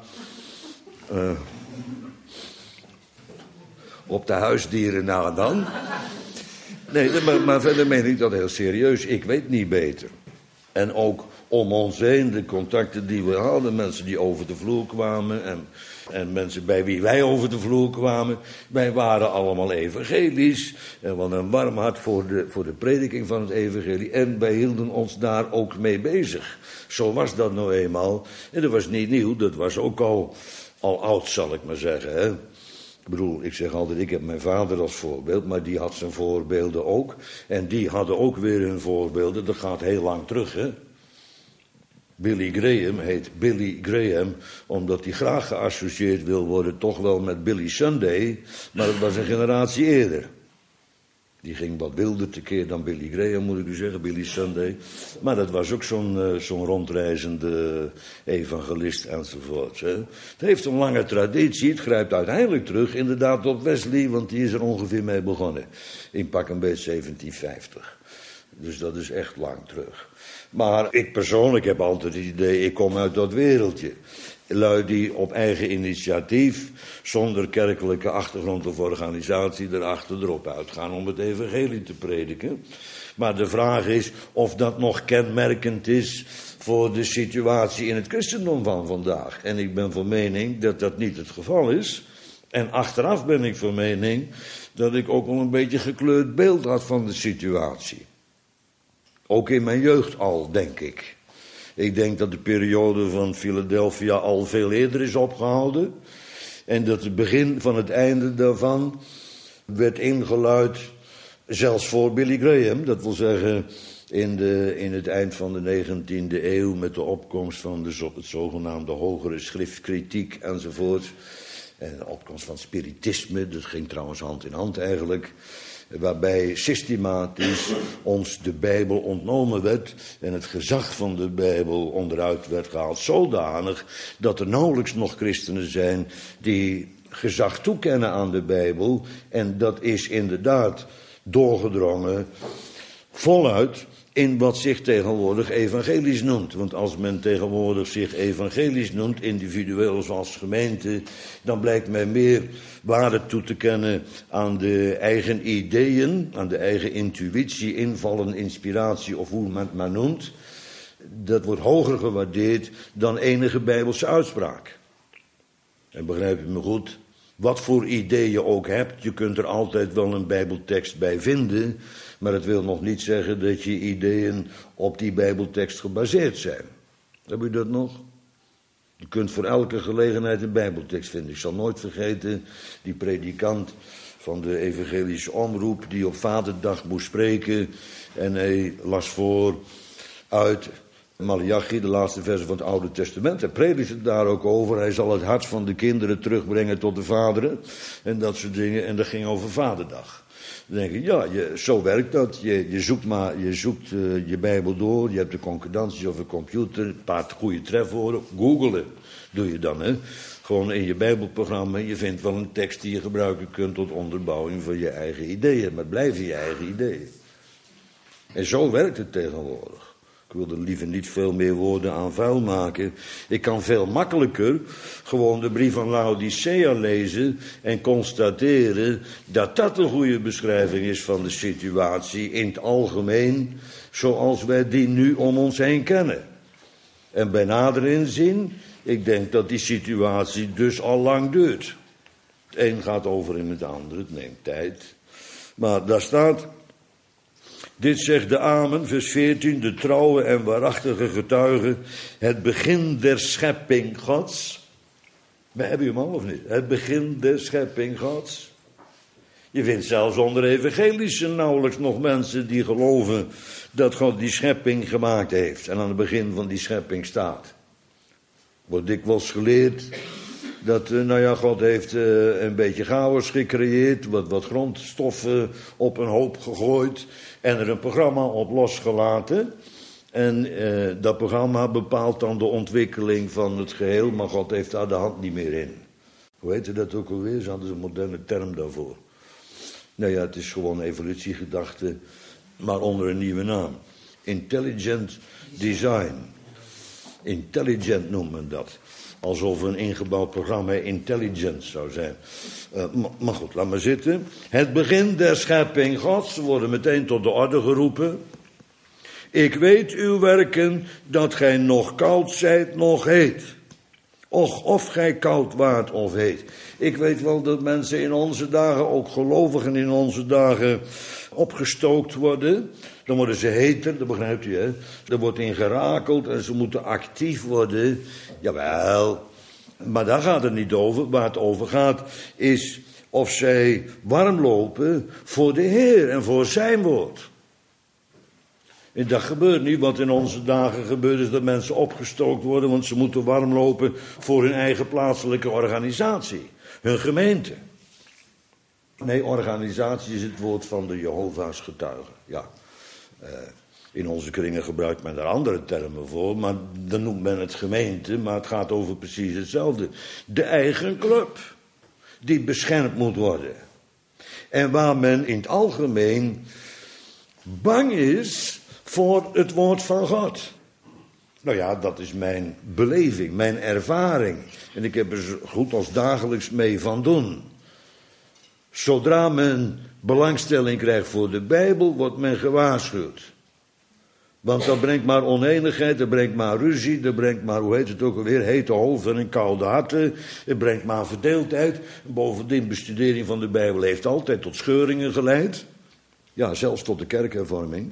op de huisdieren na dan. Nee, maar verder meen ik dat heel serieus. Ik weet niet beter. En ook om ons heen, de contacten die we hadden, mensen die over de vloer kwamen en mensen bij wie wij over de vloer kwamen, wij waren allemaal evangelisch. En we hadden een warm hart voor de prediking van het evangelie en wij hielden ons daar ook mee bezig. Zo was dat nou eenmaal. En dat was niet nieuw, dat was ook al oud, zal ik maar zeggen. Hè? Ik bedoel, ik zeg altijd, ik heb mijn vader als voorbeeld, maar die had zijn voorbeelden ook. En die hadden ook weer hun voorbeelden, dat gaat heel lang terug, hè. Billy Graham heet Billy Graham, omdat hij graag geassocieerd wil worden, toch wel met Billy Sunday, maar het was een generatie eerder. Die ging wat wilder tekeer dan Billy Graham, moet ik u zeggen, Billy Sunday. Maar dat was ook zo'n rondreizende evangelist enzovoort. Hè. Het heeft een lange traditie, het grijpt uiteindelijk terug inderdaad op Wesley, want die is er ongeveer mee begonnen. In pak een beetje 1750. Dus dat is echt lang terug. Maar ik persoonlijk heb altijd het idee, ik kom uit dat wereldje. Lui die op eigen initiatief, zonder kerkelijke achtergrond of organisatie, erop uitgaan om het evangelie te prediken. Maar de vraag is of dat nog kenmerkend is voor de situatie in het christendom van vandaag. En ik ben van mening dat dat niet het geval is. En achteraf ben ik van mening dat ik ook wel een beetje gekleurd beeld had van de situatie. Ook in mijn jeugd al, denk ik. Ik denk dat de periode van Philadelphia al veel eerder is opgehouden. En dat het begin van het einde daarvan werd ingeluid, zelfs voor Billy Graham. Dat wil zeggen, in het eind van de 19e eeuw met de opkomst van het zogenaamde hogere schriftkritiek enzovoort. En de opkomst van spiritisme, dat ging trouwens hand in hand eigenlijk. Waarbij systematisch ons de Bijbel ontnomen werd en het gezag van de Bijbel onderuit werd gehaald. Zodanig dat er nauwelijks nog christenen zijn die gezag toekennen aan de Bijbel. En dat is inderdaad doorgedrongen voluit in wat zich tegenwoordig evangelisch noemt. Want als men tegenwoordig zich evangelisch noemt, individueel zoals gemeente, dan blijkt men meer waarde toe te kennen aan de eigen ideeën, aan de eigen intuïtie, invallen, inspiratie of hoe men het maar noemt. Dat wordt hoger gewaardeerd dan enige Bijbelse uitspraak. En begrijp je me goed? Wat voor idee je ook hebt, je kunt er altijd wel een Bijbeltekst bij vinden, maar het wil nog niet zeggen dat je ideeën op die Bijbeltekst gebaseerd zijn. Heb je dat nog? Je kunt voor elke gelegenheid een Bijbeltekst vinden. Ik zal nooit vergeten die predikant van de evangelische omroep die op Vaderdag moest spreken en hij las voor uit Maleachi, de laatste versen van het Oude Testament. Hij predikte daar ook over. Hij zal het hart van de kinderen terugbrengen tot de vaderen. En dat soort dingen. En dat ging over Vaderdag. Dan denk je, ja, zo werkt dat. Je zoekt je Bijbel door. Je hebt de concordantie of een computer. Een paar goede trefwoorden. Googelen doe je dan, hè. Gewoon in je Bijbelprogramma. Je vindt wel een tekst die je gebruiken kunt tot onderbouwing van je eigen ideeën. Maar het blijven je eigen ideeën. En zo werkt het tegenwoordig. Ik wil er liever niet veel meer woorden aan vuil maken. Ik kan veel makkelijker gewoon de brief van Laodicea lezen en constateren dat dat een goede beschrijving is van de situatie in het algemeen, zoals wij die nu om ons heen kennen. En bij nader inzien, ik denk dat die situatie dus al lang duurt. Het een gaat over in het ander, het neemt tijd. Maar daar staat: dit zegt de Amen, vers 14, de trouwe en waarachtige getuige, het begin der schepping Gods. Maar hebben jullie hem al of niet? Het begin der schepping Gods. Je vindt zelfs onder evangelischen nauwelijks nog mensen die geloven dat God die schepping gemaakt heeft en aan het begin van die schepping staat. Wordt dikwijls geleerd Dat, God heeft een beetje chaos gecreëerd, wat grondstoffen op een hoop gegooid en er een programma op losgelaten. En dat programma bepaalt dan de ontwikkeling van het geheel, maar God heeft daar de hand niet meer in. Hoe heette dat ook alweer? Ze hadden een moderne term daarvoor. Het is gewoon evolutiegedachte, maar onder een nieuwe naam. Intelligent design. Intelligent noemt men dat. Alsof een ingebouwd programma intelligent zou zijn. Maar goed, laat maar zitten. Het begin der schepping Gods. Ze worden meteen tot de orde geroepen. Ik weet uw werken, dat gij nog koud zijt, nog heet. Och, of gij koud waart of heet. Ik weet wel dat mensen in onze dagen, ook gelovigen in onze dagen, opgestookt worden. Dan worden ze heter, dat begrijpt u, hè. Er wordt in gerakeld en ze moeten actief worden. Jawel, maar daar gaat het niet over. Waar het over gaat is of zij warm lopen voor de Heer en voor zijn woord. En dat gebeurt niet. Wat in onze dagen gebeurt is dat mensen opgestookt worden, want ze moeten warm lopen voor hun eigen plaatselijke organisatie. Hun gemeente. Nee, organisatie is het woord van de Jehovah's getuigen. Ja. In onze kringen gebruikt men daar andere termen voor, maar dan noemt men het gemeente, maar het gaat over precies hetzelfde. De eigen club, die beschermd moet worden. En waar men in het algemeen bang is voor het woord van God. Dat is mijn beleving, mijn ervaring. En ik heb er zo goed als dagelijks mee van doen. Zodra men belangstelling krijgt voor de Bijbel, wordt men gewaarschuwd. Want dat brengt maar oneenigheid, dat brengt maar ruzie, dat brengt maar, hoe heet het ook alweer, hete hoofden en koude harten. Het brengt maar verdeeldheid. Bovendien, bestudering van de Bijbel heeft altijd tot scheuringen geleid. Ja, zelfs tot de kerkhervorming.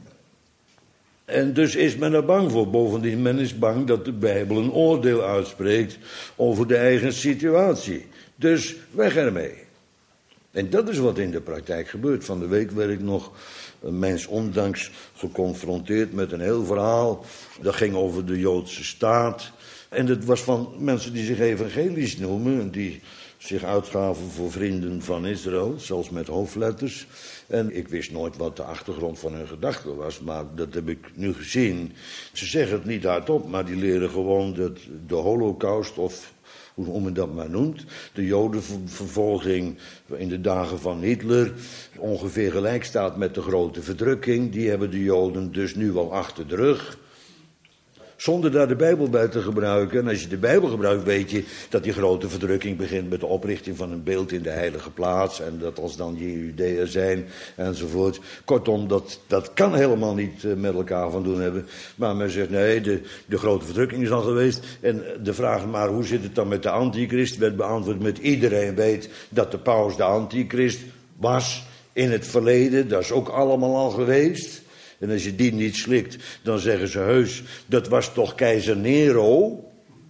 En dus is men er bang voor. Bovendien, men is bang dat de Bijbel een oordeel uitspreekt over de eigen situatie. Dus weg ermee. En dat is wat in de praktijk gebeurt. Van de week werd ik nog, mijns ondanks, geconfronteerd met een heel verhaal. Dat ging over de Joodse staat. En dat was van mensen die zich evangelisch noemen, die zich uitgaven voor vrienden van Israël, zelfs met hoofdletters. En ik wist nooit wat de achtergrond van hun gedachten was, maar dat heb ik nu gezien. Ze zeggen het niet hardop, maar die leren gewoon dat de Holocaust, of hoe men dat maar noemt, de Jodenvervolging in de dagen van Hitler ongeveer gelijk staat met de grote verdrukking. Die hebben de Joden dus nu al achter de rug. Zonder daar de Bijbel bij te gebruiken. En als je de Bijbel gebruikt, weet je dat die grote verdrukking begint met de oprichting van een beeld in de heilige plaats. En dat als dan Judeërs zijn, enzovoort. Kortom, dat kan helemaal niet met elkaar van doen hebben. Maar men zegt, nee, de grote verdrukking is al geweest. En de vraag maar, hoe zit het dan met de antichrist? Werd beantwoord met, iedereen weet dat de paus de antichrist was in het verleden. Dat is ook allemaal al geweest. En als je die niet slikt, dan zeggen ze heus, dat was toch keizer Nero?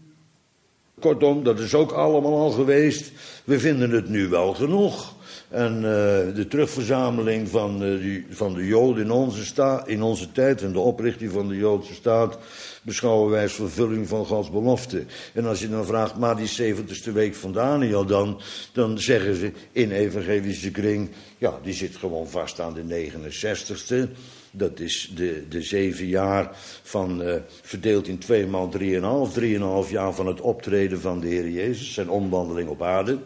Kortom, dat is ook allemaal al geweest. We vinden het nu wel genoeg. En de terugverzameling van de Joden in onze tijd en de oprichting van de Joodse staat beschouwen wij als vervulling van Gods belofte. En als je dan vraagt, maar die 70ste week van Daniel dan zeggen ze in evangelische kring, ja, die zit gewoon vast aan de 69ste. Dat is de 7 jaar van, verdeeld in 2 maal 3,5 jaar van het optreden van de Heer Jezus, zijn omwandeling op aarde.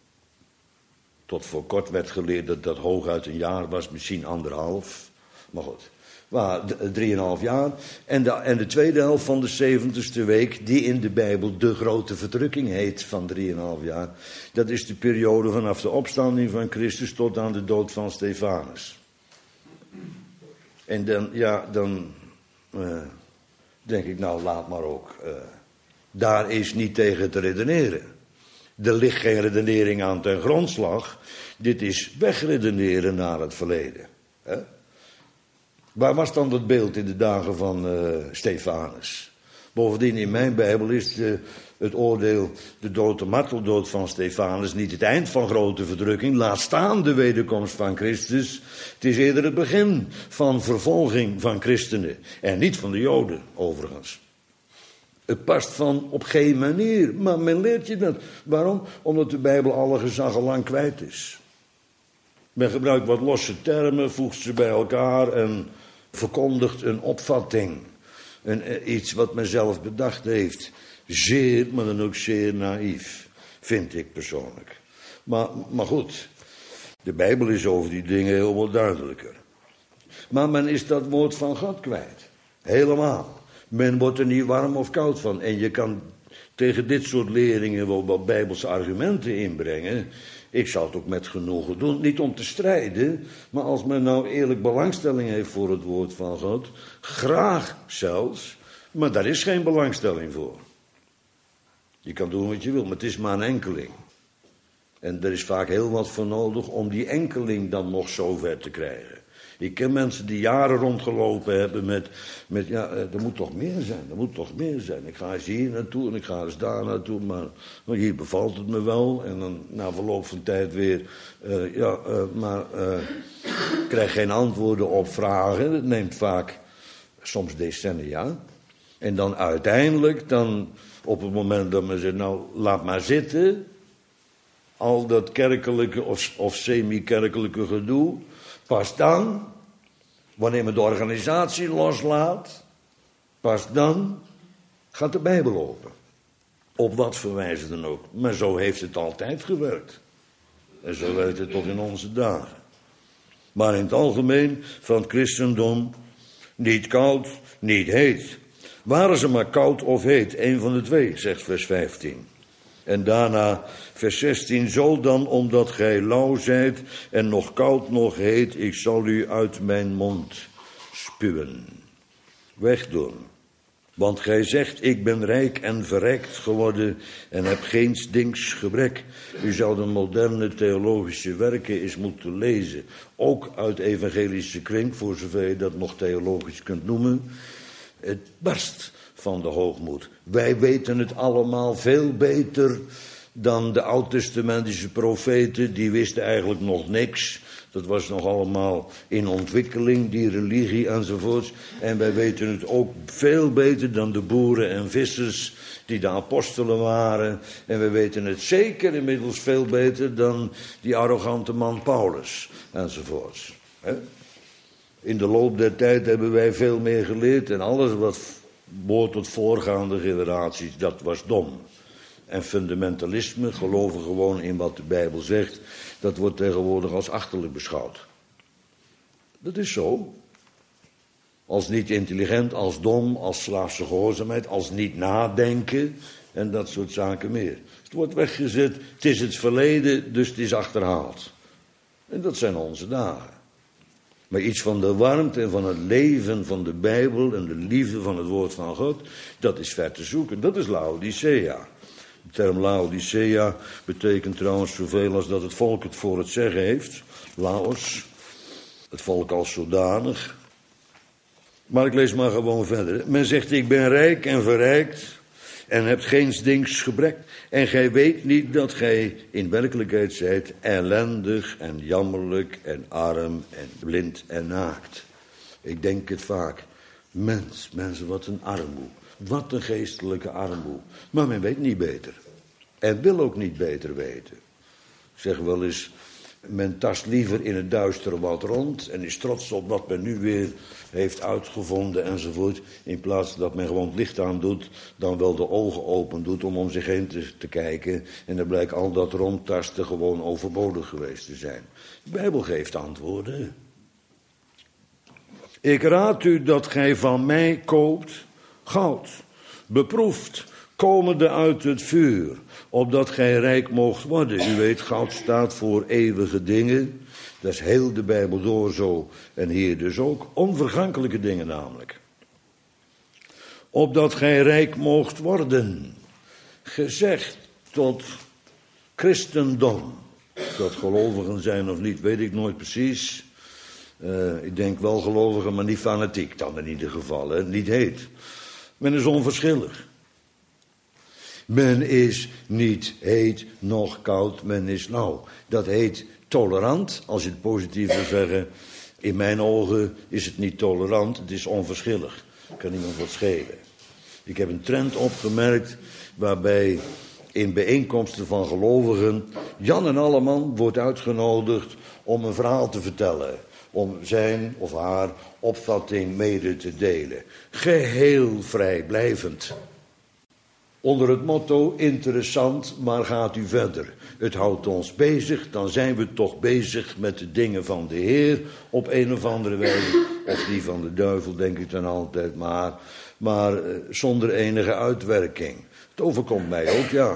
Tot voor kort werd geleerd dat dat hooguit een jaar was, misschien 1,5. Maar goed, maar 3,5 jaar. En de tweede helft van de 70ste week, die in de Bijbel de grote verdrukking heet van 3,5 jaar. Dat is de periode vanaf de opstanding van Christus tot aan de dood van Stefanus. En dan denk ik, nou laat maar ook. Daar is niet tegen te redeneren. Er ligt geen redenering aan ten grondslag. Dit is wegredeneren naar het verleden. Hè? Waar was dan dat beeld in de dagen van Stefanus? Bovendien in mijn Bijbel is het oordeel, de marteldood van Stefanus, niet het eind van grote verdrukking. Laat staan de wederkomst van Christus. Het is eerder het begin van vervolging van christenen. En niet van de Joden, overigens. Het past van op geen manier, maar men leert je dat. Waarom? Omdat de Bijbel alle gezag al lang kwijt is. Men gebruikt wat losse termen, voegt ze bij elkaar en verkondigt een opvatting. Iets wat men zelf bedacht heeft. Zeer, maar dan ook zeer naïef, vind ik persoonlijk. Maar goed, de Bijbel is over die dingen heel wat duidelijker. Maar men is dat woord van God kwijt. Helemaal. Men wordt er niet warm of koud van. En je kan tegen dit soort leerlingen wel wat Bijbelse argumenten inbrengen. Ik zal het ook met genoegen doen. Niet om te strijden, maar als men nou eerlijk belangstelling heeft voor het woord van God. Graag zelfs, maar daar is geen belangstelling voor. Je kan doen wat je wil, maar het is maar een enkeling. En er is vaak heel wat voor nodig om die enkeling dan nog zover te krijgen. Ik ken mensen die jaren rondgelopen hebben met er moet toch meer zijn, er moet toch meer zijn. Ik ga eens hier naartoe en ik ga eens daar naartoe, maar hier bevalt het me wel. En dan na verloop van tijd weer, krijg geen antwoorden op vragen. Het neemt vaak soms decennia. En dan uiteindelijk, dan op het moment dat men zegt, nou laat maar zitten. Al dat kerkelijke of semi-kerkelijke gedoe. Pas dan, wanneer men de organisatie loslaat, pas dan gaat de Bijbel open. Op wat voor wijze dan ook. Maar zo heeft het altijd gewerkt. En zo werkt het tot in onze dagen. Maar in het algemeen van het christendom niet koud, niet heet. Waren ze maar koud of heet, een van de twee, zegt vers 15. En daarna vers 16, zo dan omdat gij lauw zijt en nog koud nog heet, ik zal u uit mijn mond spuwen. Wegdoen. Want gij zegt, ik ben rijk en verrijkt geworden en heb geen stinks gebrek. U zou de moderne theologische werken eens moeten lezen. Ook uit evangelische kring, voor zover je dat nog theologisch kunt noemen. Het barst van de hoogmoed. Wij weten het allemaal veel beter dan de oud-testamentische profeten. Die wisten eigenlijk nog niks. Dat was nog allemaal in ontwikkeling, die religie enzovoorts. En wij weten het ook veel beter dan de boeren en vissers die de apostelen waren. En wij weten het zeker inmiddels veel beter dan die arrogante man Paulus enzovoorts. In de loop der tijd hebben wij veel meer geleerd en alles wat behoort tot voorgaande generaties, dat was dom. En fundamentalisme, geloven gewoon in wat de Bijbel zegt, dat wordt tegenwoordig als achterlijk beschouwd. Dat is zo. Als niet intelligent, als dom, als slaafse gehoorzaamheid, als niet nadenken en dat soort zaken meer. Het wordt weggezet, het is het verleden, dus het is achterhaald. En dat zijn onze dagen. Maar iets van de warmte en van het leven van de Bijbel en de liefde van het woord van God, dat is ver te zoeken. Dat is Laodicea. De term Laodicea betekent trouwens zoveel als dat het volk het voor het zeggen heeft. Laos, het volk als zodanig. Maar ik lees maar gewoon verder. Men zegt, ik ben rijk en verrijkt en hebt geen stinks gebrek. En gij weet niet dat gij in werkelijkheid zijt ellendig en jammerlijk en arm en blind en naakt. Ik denk het vaak. Mensen, wat een armoe. Wat een geestelijke armoe. Maar men weet niet beter. En wil ook niet beter weten. Ik zeg wel eens, men tast liever in het duistere wat rond en is trots op wat men nu weer heeft uitgevonden enzovoort. In plaats dat men gewoon het licht aan doet, dan wel de ogen open doet om zich heen te kijken. En dan blijkt al dat rondtasten gewoon overbodig geweest te zijn. De Bijbel geeft antwoorden. Ik raad u dat gij van mij koopt goud, beproefd, komende uit het vuur, opdat gij rijk moogt worden. U weet, goud staat voor eeuwige dingen. Dat is heel de Bijbel door zo. En hier dus ook. Onvergankelijke dingen namelijk. Opdat gij rijk moogt worden. Gezegd tot christendom. Of dat gelovigen zijn of niet, weet ik nooit precies. Ik denk wel gelovigen, maar niet fanatiek dan in ieder geval. Hè. Niet heet. Men is onverschillig. Men is niet heet, noch koud, men is lauw. Dat heet tolerant, als je het positief wil zeggen. In mijn ogen is het niet tolerant, het is onverschillig. Kan niemand wat schelen. Ik heb een trend opgemerkt waarbij in bijeenkomsten van gelovigen Jan en Alleman wordt uitgenodigd om een verhaal te vertellen. Om zijn of haar opvatting mede te delen. Geheel vrijblijvend. Onder het motto interessant, maar gaat u verder. Het houdt ons bezig, dan zijn we toch bezig met de dingen van de Heer op een of andere wijze. Of die van de duivel, denk ik dan altijd maar zonder enige uitwerking. Het overkomt mij ook, ja.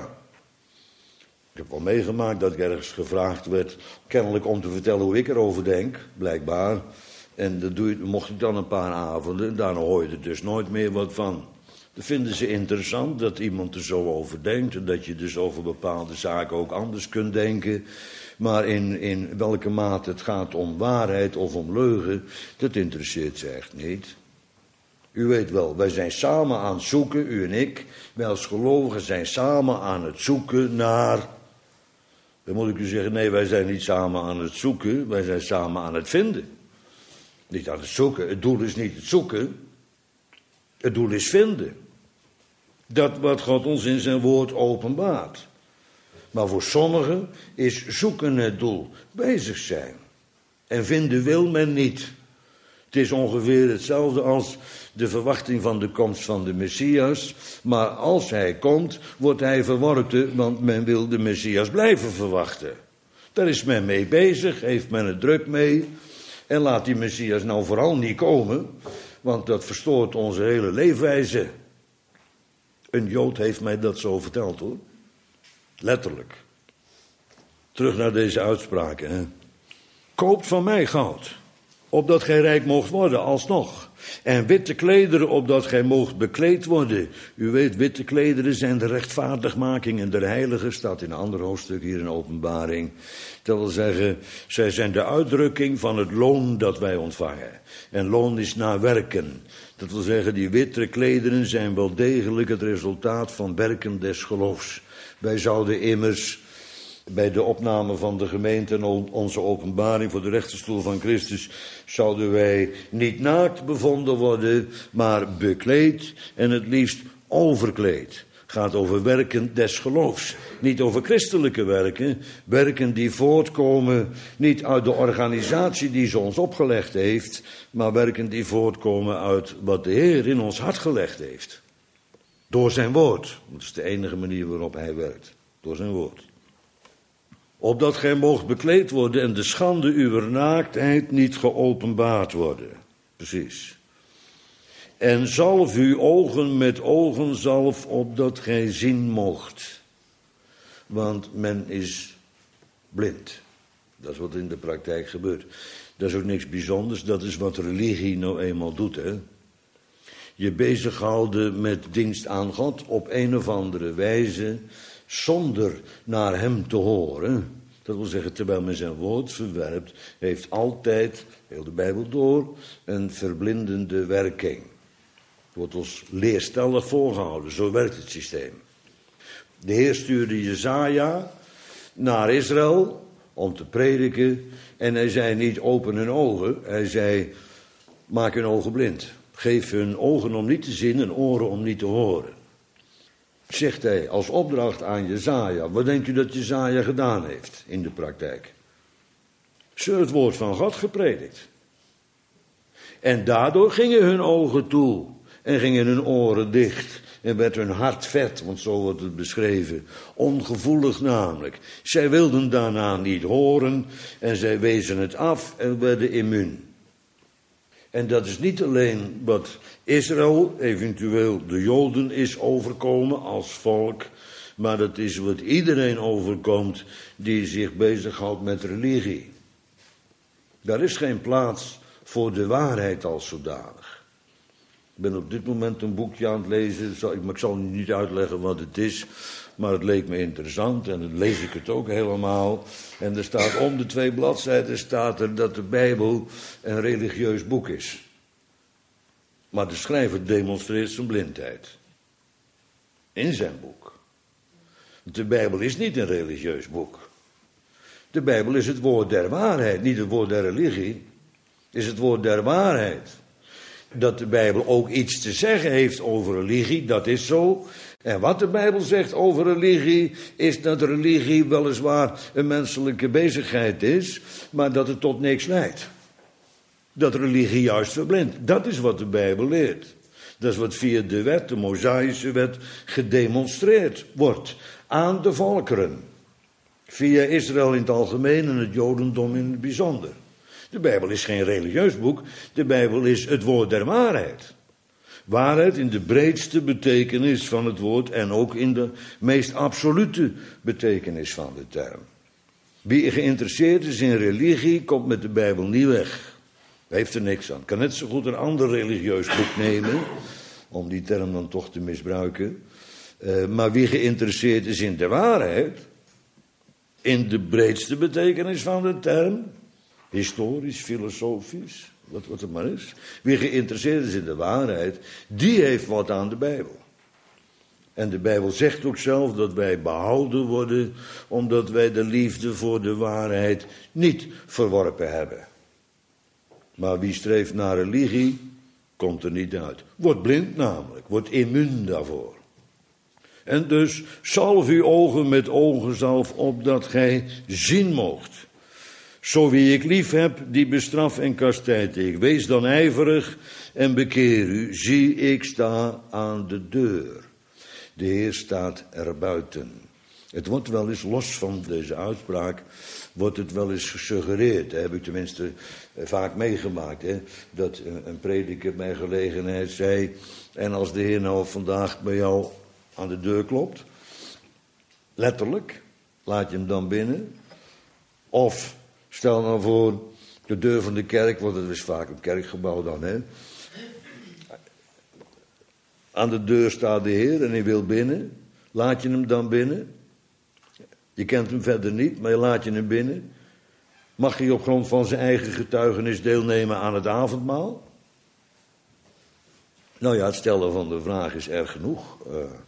Ik heb wel meegemaakt dat ik ergens gevraagd werd, kennelijk om te vertellen hoe ik erover denk, blijkbaar. En dat mocht ik dan een paar avonden, daarna hoor je er dus nooit meer wat van. Dat vinden ze interessant, dat iemand er zo over denkt en dat je dus over bepaalde zaken ook anders kunt denken. Maar in welke mate het gaat om waarheid of om leugen, dat interesseert ze echt niet. U weet wel, wij zijn samen aan het zoeken, u en ik, wij als gelovigen zijn samen aan het zoeken naar... Dan moet ik u zeggen, nee, wij zijn niet samen aan het zoeken, wij zijn samen aan het vinden. Niet aan het zoeken, het doel is niet het zoeken, het doel is vinden. Dat wat God ons in zijn woord openbaart. Maar voor sommigen is zoeken het doel, bezig zijn. En vinden wil men niet. Het is ongeveer hetzelfde als de verwachting van de komst van de Messias. Maar als hij komt, wordt hij verworpen, want men wil de Messias blijven verwachten. Daar is men mee bezig, heeft men het druk mee. En laat die Messias nou vooral niet komen, want dat verstoort onze hele leefwijze. Een Jood heeft mij dat zo verteld, hoor. Letterlijk. Terug naar deze uitspraken, hè. Koopt van mij goud, opdat gij rijk moogt worden, alsnog. En witte klederen, opdat gij moogt bekleed worden. U weet, witte klederen zijn de rechtvaardigmaking en de heilige, staat in een ander hoofdstuk hier in Openbaring. Dat wil zeggen, zij zijn de uitdrukking van het loon dat wij ontvangen. En loon is naar werken. Dat wil zeggen, die witte klederen zijn wel degelijk het resultaat van werken des geloofs. Wij zouden immers bij de opname van de gemeente en onze openbaring voor de rechterstoel van Christus, zouden wij niet naakt bevonden worden, maar bekleed en het liefst overkleed. Gaat over werken des geloofs. Niet over christelijke werken. Werken die voortkomen niet uit de organisatie die ze ons opgelegd heeft, maar werken die voortkomen uit wat de Heer in ons hart gelegd heeft. Door zijn woord. Dat is de enige manier waarop hij werkt. Door zijn woord. Opdat gij moogt bekleed worden en de schande uwer naaktheid niet geopenbaard worden. Precies. En zalf uw ogen met ogenzalf, opdat gij zien mocht. Want men is blind. Dat is wat in de praktijk gebeurt. Dat is ook niks bijzonders, dat is wat religie nou eenmaal doet, hè. Je bezighouden met dienst aan God op een of andere wijze, zonder naar hem te horen. Dat wil zeggen, terwijl men zijn woord verwerpt, heeft altijd, heel de Bijbel door, een verblindende werking. Het wordt ons leerstellig voorgehouden, zo werkt het systeem. De Heer stuurde Jesaja naar Israël om te prediken en hij zei niet open hun ogen, hij zei maak hun ogen blind. Geef hun ogen om niet te zien en oren om niet te horen. Zegt hij als opdracht aan Jesaja. Wat denkt u dat Jesaja gedaan heeft in de praktijk? Ze het woord van God gepredikt. En daardoor gingen hun ogen toe en gingen hun oren dicht. En werd hun hart vet, want zo wordt het beschreven. Ongevoelig namelijk. Zij wilden daarna niet horen en zij wezen het af en werden immuun. En dat is niet alleen wat Israël, eventueel de Joden, is overkomen als volk, maar dat is wat iedereen overkomt die zich bezighoudt met religie. Daar is geen plaats voor de waarheid als zodanig. Ik ben op dit moment een boekje aan het lezen, ik zal niet uitleggen wat het is, maar het leek me interessant en dan lees ik het ook helemaal. En er staat om de 2 bladzijden staat er dat de Bijbel een religieus boek is. Maar de schrijver demonstreert zijn blindheid. In zijn boek. De Bijbel is niet een religieus boek. De Bijbel is het woord der waarheid, niet het woord der religie. Is het woord der waarheid. dat de Bijbel ook iets te zeggen heeft over religie, dat is zo. En wat de Bijbel zegt over religie, is dat religie weliswaar een menselijke bezigheid is, maar dat het tot niks leidt. Dat religie juist verblindt. Dat is wat de Bijbel leert. Dat is wat via de wet, de Mosaïsche wet, gedemonstreerd wordt aan de volkeren. Via Israël in het algemeen en het Jodendom in het bijzonder. De Bijbel is geen religieus boek, de Bijbel is het woord der waarheid. Waarheid in de breedste betekenis van het woord en ook in de meest absolute betekenis van de term. Wie geïnteresseerd is in religie, komt met de Bijbel niet weg. Heeft er niks aan. Kan net zo goed een ander religieus boek nemen, om die term dan toch te misbruiken. Maar wie geïnteresseerd is in de waarheid, in de breedste betekenis van de term, historisch, filosofisch, wat het maar is. Wie geïnteresseerd is in de waarheid, die heeft wat aan de Bijbel. En de Bijbel zegt ook zelf dat wij behouden worden, omdat wij de liefde voor de waarheid niet verworpen hebben. Maar wie streeft naar religie, komt er niet uit. Wordt blind namelijk, wordt immuun daarvoor. En dus zalf uw ogen met ogenzalf, opdat gij zien moogt. Zo wie ik lief heb, die bestraf en kastijd ik. Wees dan ijverig en bekeer u. Zie, ik sta aan de deur. De Heer staat erbuiten. Het wordt wel eens, los van deze uitspraak, wordt het wel eens gesuggereerd. Dat heb ik tenminste vaak meegemaakt. Hè, dat een prediker bij gelegenheid zei, en als de Heer nou vandaag bij jou aan de deur klopt, letterlijk, laat je hem dan binnen. Of stel nou voor, de deur van de kerk, want het is vaak een kerkgebouw dan, hè. Aan de deur staat de Heer en hij wil binnen. Laat je hem dan binnen? Je kent hem verder niet, maar je laat je hem binnen. Mag hij op grond van zijn eigen getuigenis deelnemen aan het avondmaal? Nou ja, het stellen van de vraag is erg genoeg.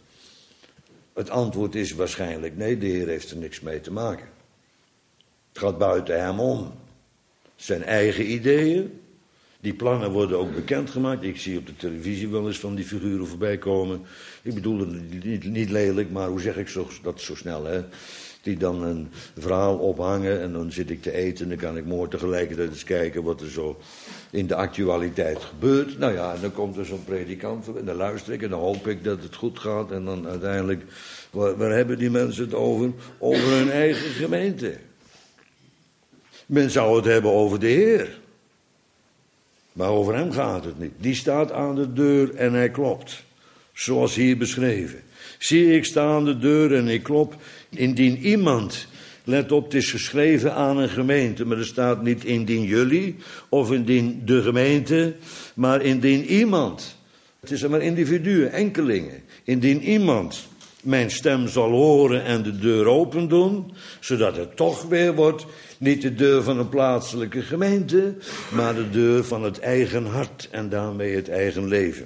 Het antwoord is waarschijnlijk nee, de Heer heeft er niks mee te maken. Het gaat buiten hem om. Zijn eigen ideeën. Die plannen worden ook bekendgemaakt. Ik zie op de televisie wel eens van die figuren voorbij komen. Ik bedoel het niet lelijk, maar hoe zeg ik dat zo snel, hè? Die dan een verhaal ophangen en dan zit ik te eten en dan kan ik mooi tegelijkertijd eens kijken wat er zo in de actualiteit gebeurt. Nou ja, en dan komt er zo'n predikant en dan luister ik en dan hoop ik dat het goed gaat. En dan uiteindelijk, waar hebben die mensen het over? Over hun eigen gemeente. Men zou het hebben over de Heer. Maar over hem gaat het niet. Die staat aan de deur en hij klopt. Zoals hier beschreven. Zie, ik sta aan de deur en ik klop. Indien iemand, let op, het is geschreven aan een gemeente. Maar er staat niet indien jullie of indien de gemeente. Maar indien iemand. Het is maar individuen, enkelingen. Indien iemand mijn stem zal horen en de deur open doen. Zodat het toch weer wordt. Niet de deur van een plaatselijke gemeente, maar de deur van het eigen hart en daarmee het eigen leven.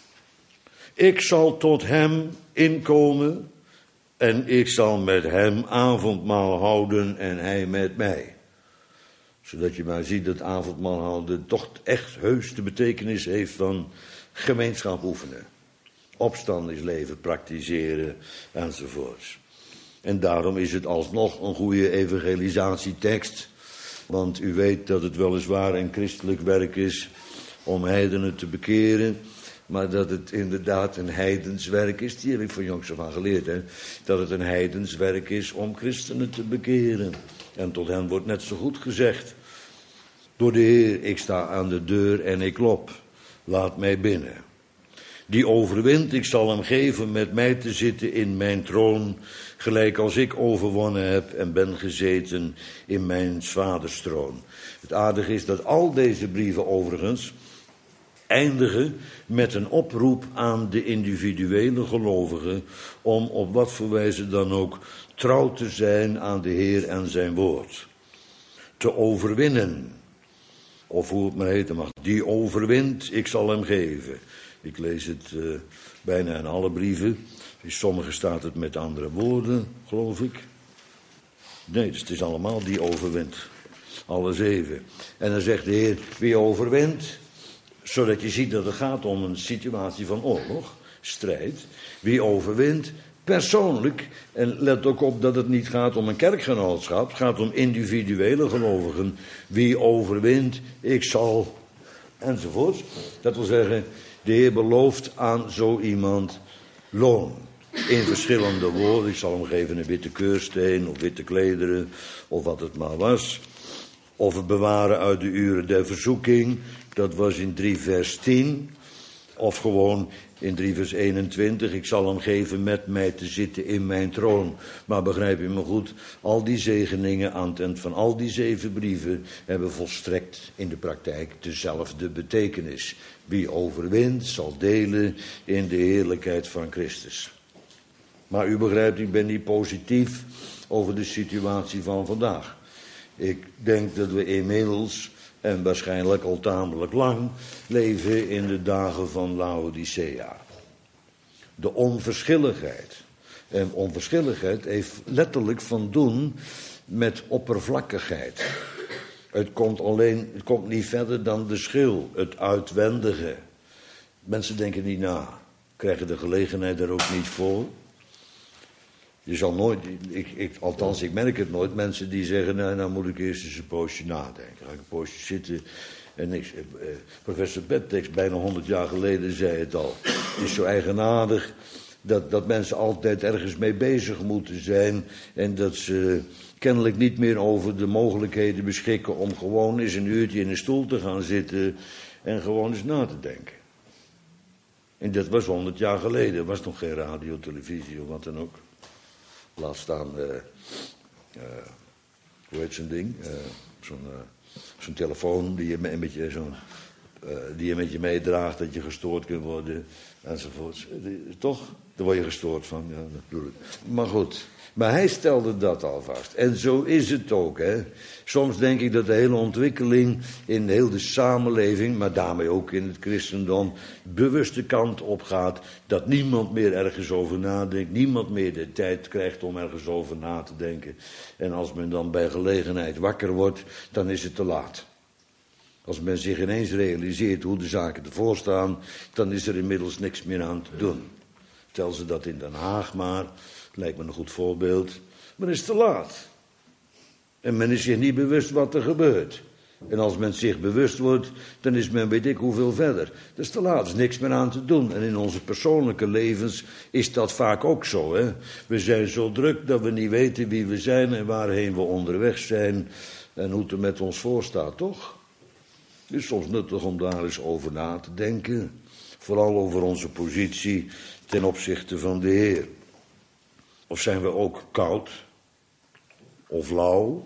Ik zal tot hem inkomen en ik zal met hem avondmaal houden en hij met mij. Zodat je maar ziet dat avondmaal houden toch echt heus de betekenis heeft van gemeenschap oefenen. Opstandingsleven praktiseren enzovoorts. En daarom is het alsnog een goede evangelisatietekst. Want u weet dat het weliswaar een christelijk werk is om heidenen te bekeren. Maar dat het inderdaad een heidens werk is. Die heb ik van jongs af aan geleerd. Hè? Dat het een heidens werk is om christenen te bekeren. En tot hen wordt net zo goed gezegd. Door de Heer, ik sta aan de deur en ik klop. Laat mij binnen. Die overwint, ik zal hem geven met mij te zitten in mijn troon, gelijk als ik overwonnen heb en ben gezeten in mijn vaders troon. Het aardige is dat al deze brieven overigens eindigen met een oproep aan de individuele gelovigen om op wat voor wijze dan ook trouw te zijn aan de Heer en zijn woord. Te overwinnen, of hoe het maar heten mag, die overwint, ik zal hem geven. Ik lees het bijna in alle brieven. In sommige staat het met andere woorden, geloof ik. Nee, dus het is allemaal die overwint. Alle 7. En dan zegt de Heer, wie overwint, Zodat je ziet dat het gaat om een situatie van oorlog, strijd. Wie overwint, persoonlijk. En let ook op dat het niet gaat om een kerkgenootschap. Het gaat om individuele gelovigen. Wie overwint, ik zal, enzovoort. Dat wil zeggen, de Heer belooft aan zo iemand loon. In verschillende woorden. Ik zal hem geven een witte keursteen of witte klederen of wat het maar was. Of het bewaren uit de uren der verzoeking. Dat was in 3 vers 10. Of gewoon in 3 vers 21. Ik zal hem geven met mij te zitten in mijn troon. Maar begrijp je me goed. Al die zegeningen aan het eind van al die 7 brieven hebben volstrekt in de praktijk dezelfde betekenis. Wie overwint zal delen in de heerlijkheid van Christus. Maar u begrijpt, ik ben niet positief over de situatie van vandaag. Ik denk dat we inmiddels, en waarschijnlijk al tamelijk lang, leven in de dagen van Laodicea. De onverschilligheid. En onverschilligheid heeft letterlijk van doen met oppervlakkigheid. Het komt niet verder dan de schil, het uitwendige. Mensen denken niet na, krijgen de gelegenheid er ook niet voor. Je zal nooit, althans ik merk het nooit, mensen die zeggen, nou moet ik eerst eens een poosje nadenken. Ga ik een poosje zitten en niks. Professor Bettex, bijna 100 jaar geleden, zei het al. Het is zo eigenaardig dat mensen altijd ergens mee bezig moeten zijn en dat ze kennelijk niet meer over de mogelijkheden beschikken om gewoon eens een uurtje in een stoel te gaan zitten en gewoon eens na te denken. En dat was 100 jaar geleden, er was nog geen radio, televisie of wat dan ook. Laat staan, hoe heet zo'n ding? Zo'n telefoon die je met je meedraagt, dat je gestoord kunt worden, enzovoort. Toch? Daar word je gestoord van, ja, dat bedoel ik. Maar goed, maar hij stelde dat al vast. En zo is het ook, hè. Soms denk ik dat de hele ontwikkeling in heel de samenleving, maar daarmee ook in het christendom, bewust de kant op gaat dat niemand meer ergens over nadenkt, niemand meer de tijd krijgt om ergens over na te denken. En als men dan bij gelegenheid wakker wordt, dan is het te laat. Als men zich ineens realiseert hoe de zaken ervoor staan, dan is er inmiddels niks meer aan te doen. Stel ze dat in Den Haag maar, lijkt me een goed voorbeeld, maar het is te laat. En men is zich niet bewust wat er gebeurt. En als men zich bewust wordt, dan is men weet ik hoeveel verder. Dat is te laat, er is niks meer aan te doen. En in onze persoonlijke levens is dat vaak ook zo. Hè? We zijn zo druk dat we niet weten wie we zijn en waarheen we onderweg zijn en hoe het er met ons voor staat, toch? Het is soms nuttig om daar eens over na te denken. Vooral over onze positie ten opzichte van de Heer. Of zijn we ook koud? Of lauw?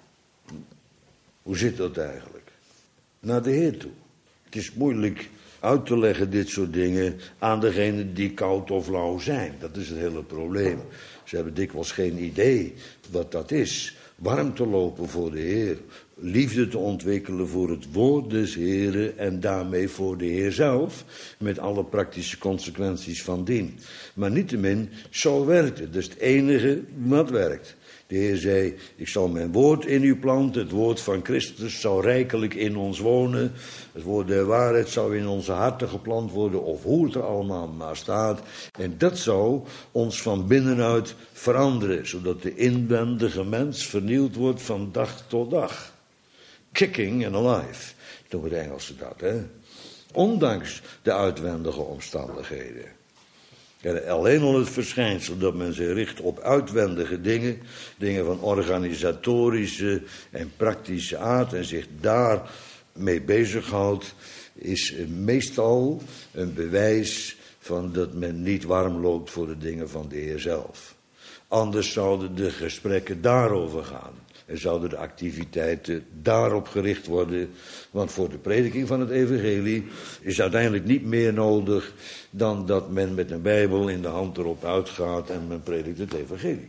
Hoe zit dat eigenlijk? Naar de Heer toe. Het is moeilijk uit te leggen, dit soort dingen, aan degenen die koud of lauw zijn. Dat is het hele probleem. Ze hebben dikwijls geen idee wat dat is. Warm te lopen voor de Heer. Liefde te ontwikkelen voor het woord des Heeren en daarmee voor de Heer zelf, met alle praktische consequenties van dien. Maar niettemin, zo werkt het. Dat is het enige wat werkt. De Heer zei, ik zal mijn woord in u planten, het woord van Christus zal rijkelijk in ons wonen. Het woord der waarheid zou in onze harten geplant worden, of hoe het er allemaal maar staat. En dat zou ons van binnenuit veranderen, zodat de inwendige mens vernieuwd wordt van dag tot dag. Kicking and alive, door het Engelse dat, hè. Ondanks de uitwendige omstandigheden. En alleen al het verschijnsel dat men zich richt op uitwendige dingen, dingen van organisatorische en praktische aard en zich daarmee bezighoudt, is meestal een bewijs van dat men niet warm loopt voor de dingen van de Heer zelf. Anders zouden de gesprekken daarover gaan. En zouden de activiteiten daarop gericht worden. Want voor de prediking van het evangelie is uiteindelijk niet meer nodig dan dat men met een Bijbel in de hand erop uitgaat en men predikt het evangelie.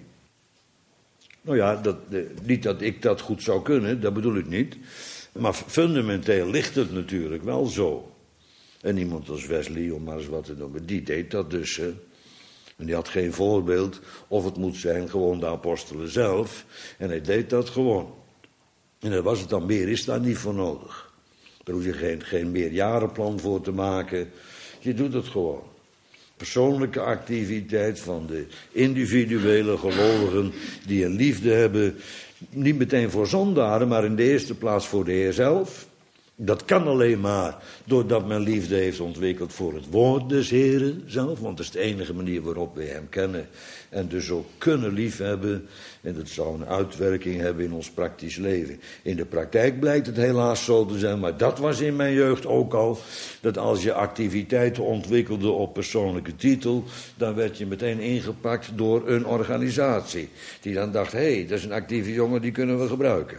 Nou ja, niet dat ik dat goed zou kunnen, dat bedoel ik niet. Maar fundamenteel ligt het natuurlijk wel zo. En iemand als Wesley, om maar eens wat te noemen, die deed dat dus, hè. En die had geen voorbeeld, of het moet zijn gewoon de apostelen zelf. En hij deed dat gewoon. En dat was het dan meer, is daar niet voor nodig. Daar hoef je geen meerjarenplan voor te maken. Je doet het gewoon. Persoonlijke activiteit van de individuele gelovigen die een liefde hebben, niet meteen voor zondaren, maar in de eerste plaats voor de Heer zelf. Dat kan alleen maar doordat men liefde heeft ontwikkeld voor het woord des Heren zelf, want dat is de enige manier waarop we hem kennen en dus ook kunnen liefhebben. En dat zou een uitwerking hebben in ons praktisch leven. In de praktijk blijkt het helaas zo te zijn, maar dat was in mijn jeugd ook al, dat als je activiteiten ontwikkelde op persoonlijke titel, dan werd je meteen ingepakt door een organisatie. Die dan dacht, hé, dat is een actieve jongen, die kunnen we gebruiken.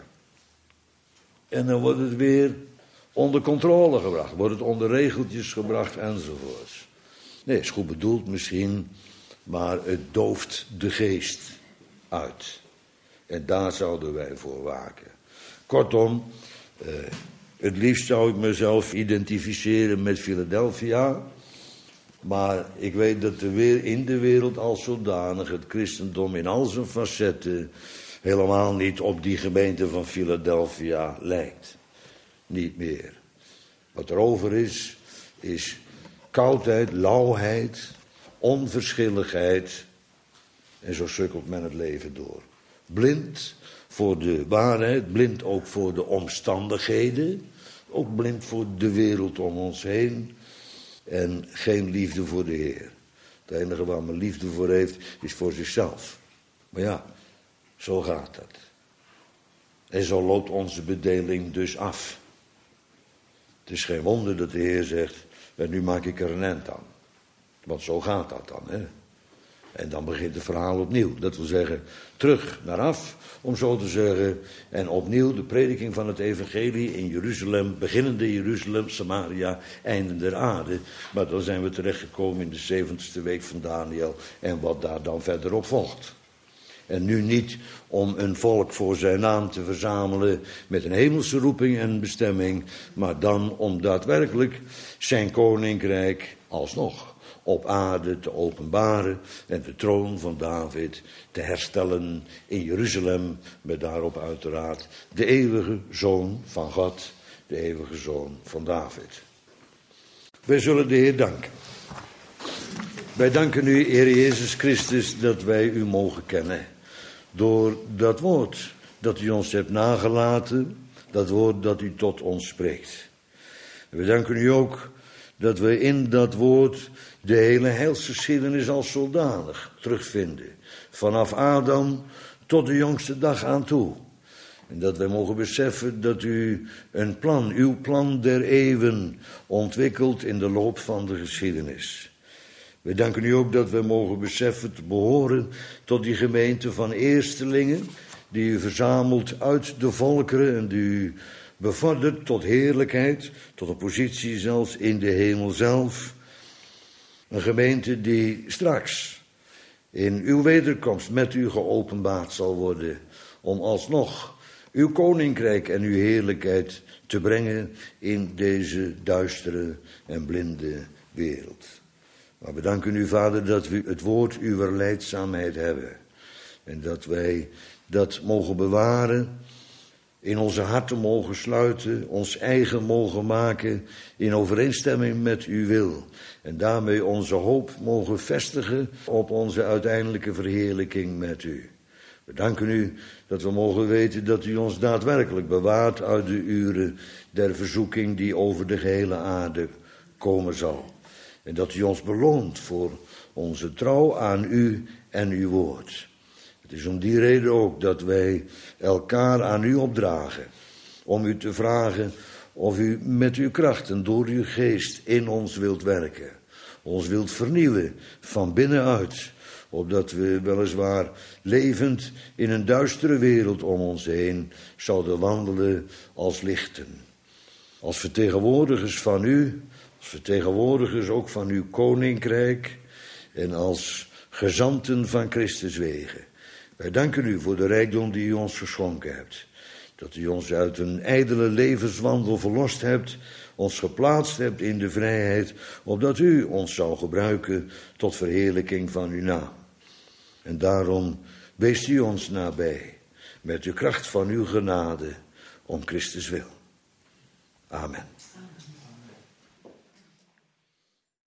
En dan wordt het weer onder controle gebracht, wordt het onder regeltjes gebracht enzovoorts. Nee, is goed bedoeld misschien, maar het dooft de geest uit. En daar zouden wij voor waken. Kortom, het liefst zou ik mezelf identificeren met Philadelphia, maar ik weet dat in de wereld als zodanig het christendom in al zijn facetten helemaal niet op die gemeente van Philadelphia lijkt. Niet meer. Wat er over is koudheid, lauwheid, onverschilligheid. En zo sukkelt men het leven door. Blind voor de waarheid, blind ook voor de omstandigheden. Ook blind voor de wereld om ons heen. En geen liefde voor de Heer. Het enige waar men liefde voor heeft, is voor zichzelf. Maar ja, zo gaat dat. En zo loopt onze bedeling dus af. Het is geen wonder dat de Heer zegt, en nu maak ik er een eind aan. Want zo gaat dat dan, hè. En dan begint het verhaal opnieuw. Dat wil zeggen, terug naar af, om zo te zeggen. En opnieuw de prediking van het evangelie in Jeruzalem, beginnende Jeruzalem, Samaria, einde der aarde. Maar dan zijn we terechtgekomen in de 70ste week van Daniel en wat daar dan verder op volgt. En nu niet om een volk voor zijn naam te verzamelen met een hemelse roeping en bestemming, maar dan om daadwerkelijk zijn koninkrijk alsnog op aarde te openbaren en de troon van David te herstellen in Jeruzalem, met daarop uiteraard de eeuwige Zoon van God, de eeuwige Zoon van David. Wij zullen de Heer danken. Wij danken u, Heer Jezus Christus, dat wij u mogen kennen. Door dat woord dat u ons hebt nagelaten, dat woord dat u tot ons spreekt. We danken u ook dat we in dat woord de hele heilsgeschiedenis als zodanig terugvinden. Vanaf Adam tot de jongste dag aan toe. En dat wij mogen beseffen dat u een plan, uw plan der eeuwen, ontwikkelt in de loop van de geschiedenis. We danken u ook dat we mogen beseffen te behoren tot die gemeente van eerstelingen, die u verzamelt uit de volkeren en die u bevordert tot heerlijkheid, tot een positie zelfs in de hemel zelf. Een gemeente die straks in uw wederkomst met u geopenbaard zal worden, om alsnog uw koninkrijk en uw heerlijkheid te brengen in deze duistere en blinde wereld. Maar we danken u, Vader, dat we het woord uw lijdzaamheid hebben. En dat wij dat mogen bewaren, in onze harten mogen sluiten, ons eigen mogen maken, in overeenstemming met uw wil. En daarmee onze hoop mogen vestigen op onze uiteindelijke verheerlijking met u. We danken u dat we mogen weten dat u ons daadwerkelijk bewaart uit de uren der verzoeking die over de gehele aarde komen zal. En dat u ons beloont voor onze trouw aan u en uw woord. Het is om die reden ook dat wij elkaar aan u opdragen. Om u te vragen of u met uw kracht en door uw geest in ons wilt werken. Ons wilt vernieuwen van binnenuit. Opdat we weliswaar levend in een duistere wereld om ons heen zouden wandelen als lichten. Als vertegenwoordigers van u, als vertegenwoordigers ook van uw koninkrijk en als gezanten van Christus wegen. Wij danken u voor de rijkdom die u ons geschonken hebt. Dat u ons uit een ijdele levenswandel verlost hebt, ons geplaatst hebt in de vrijheid, opdat u ons zou gebruiken tot verheerlijking van uw naam. En daarom weest u ons nabij, met de kracht van uw genade, om Christus wil. Amen.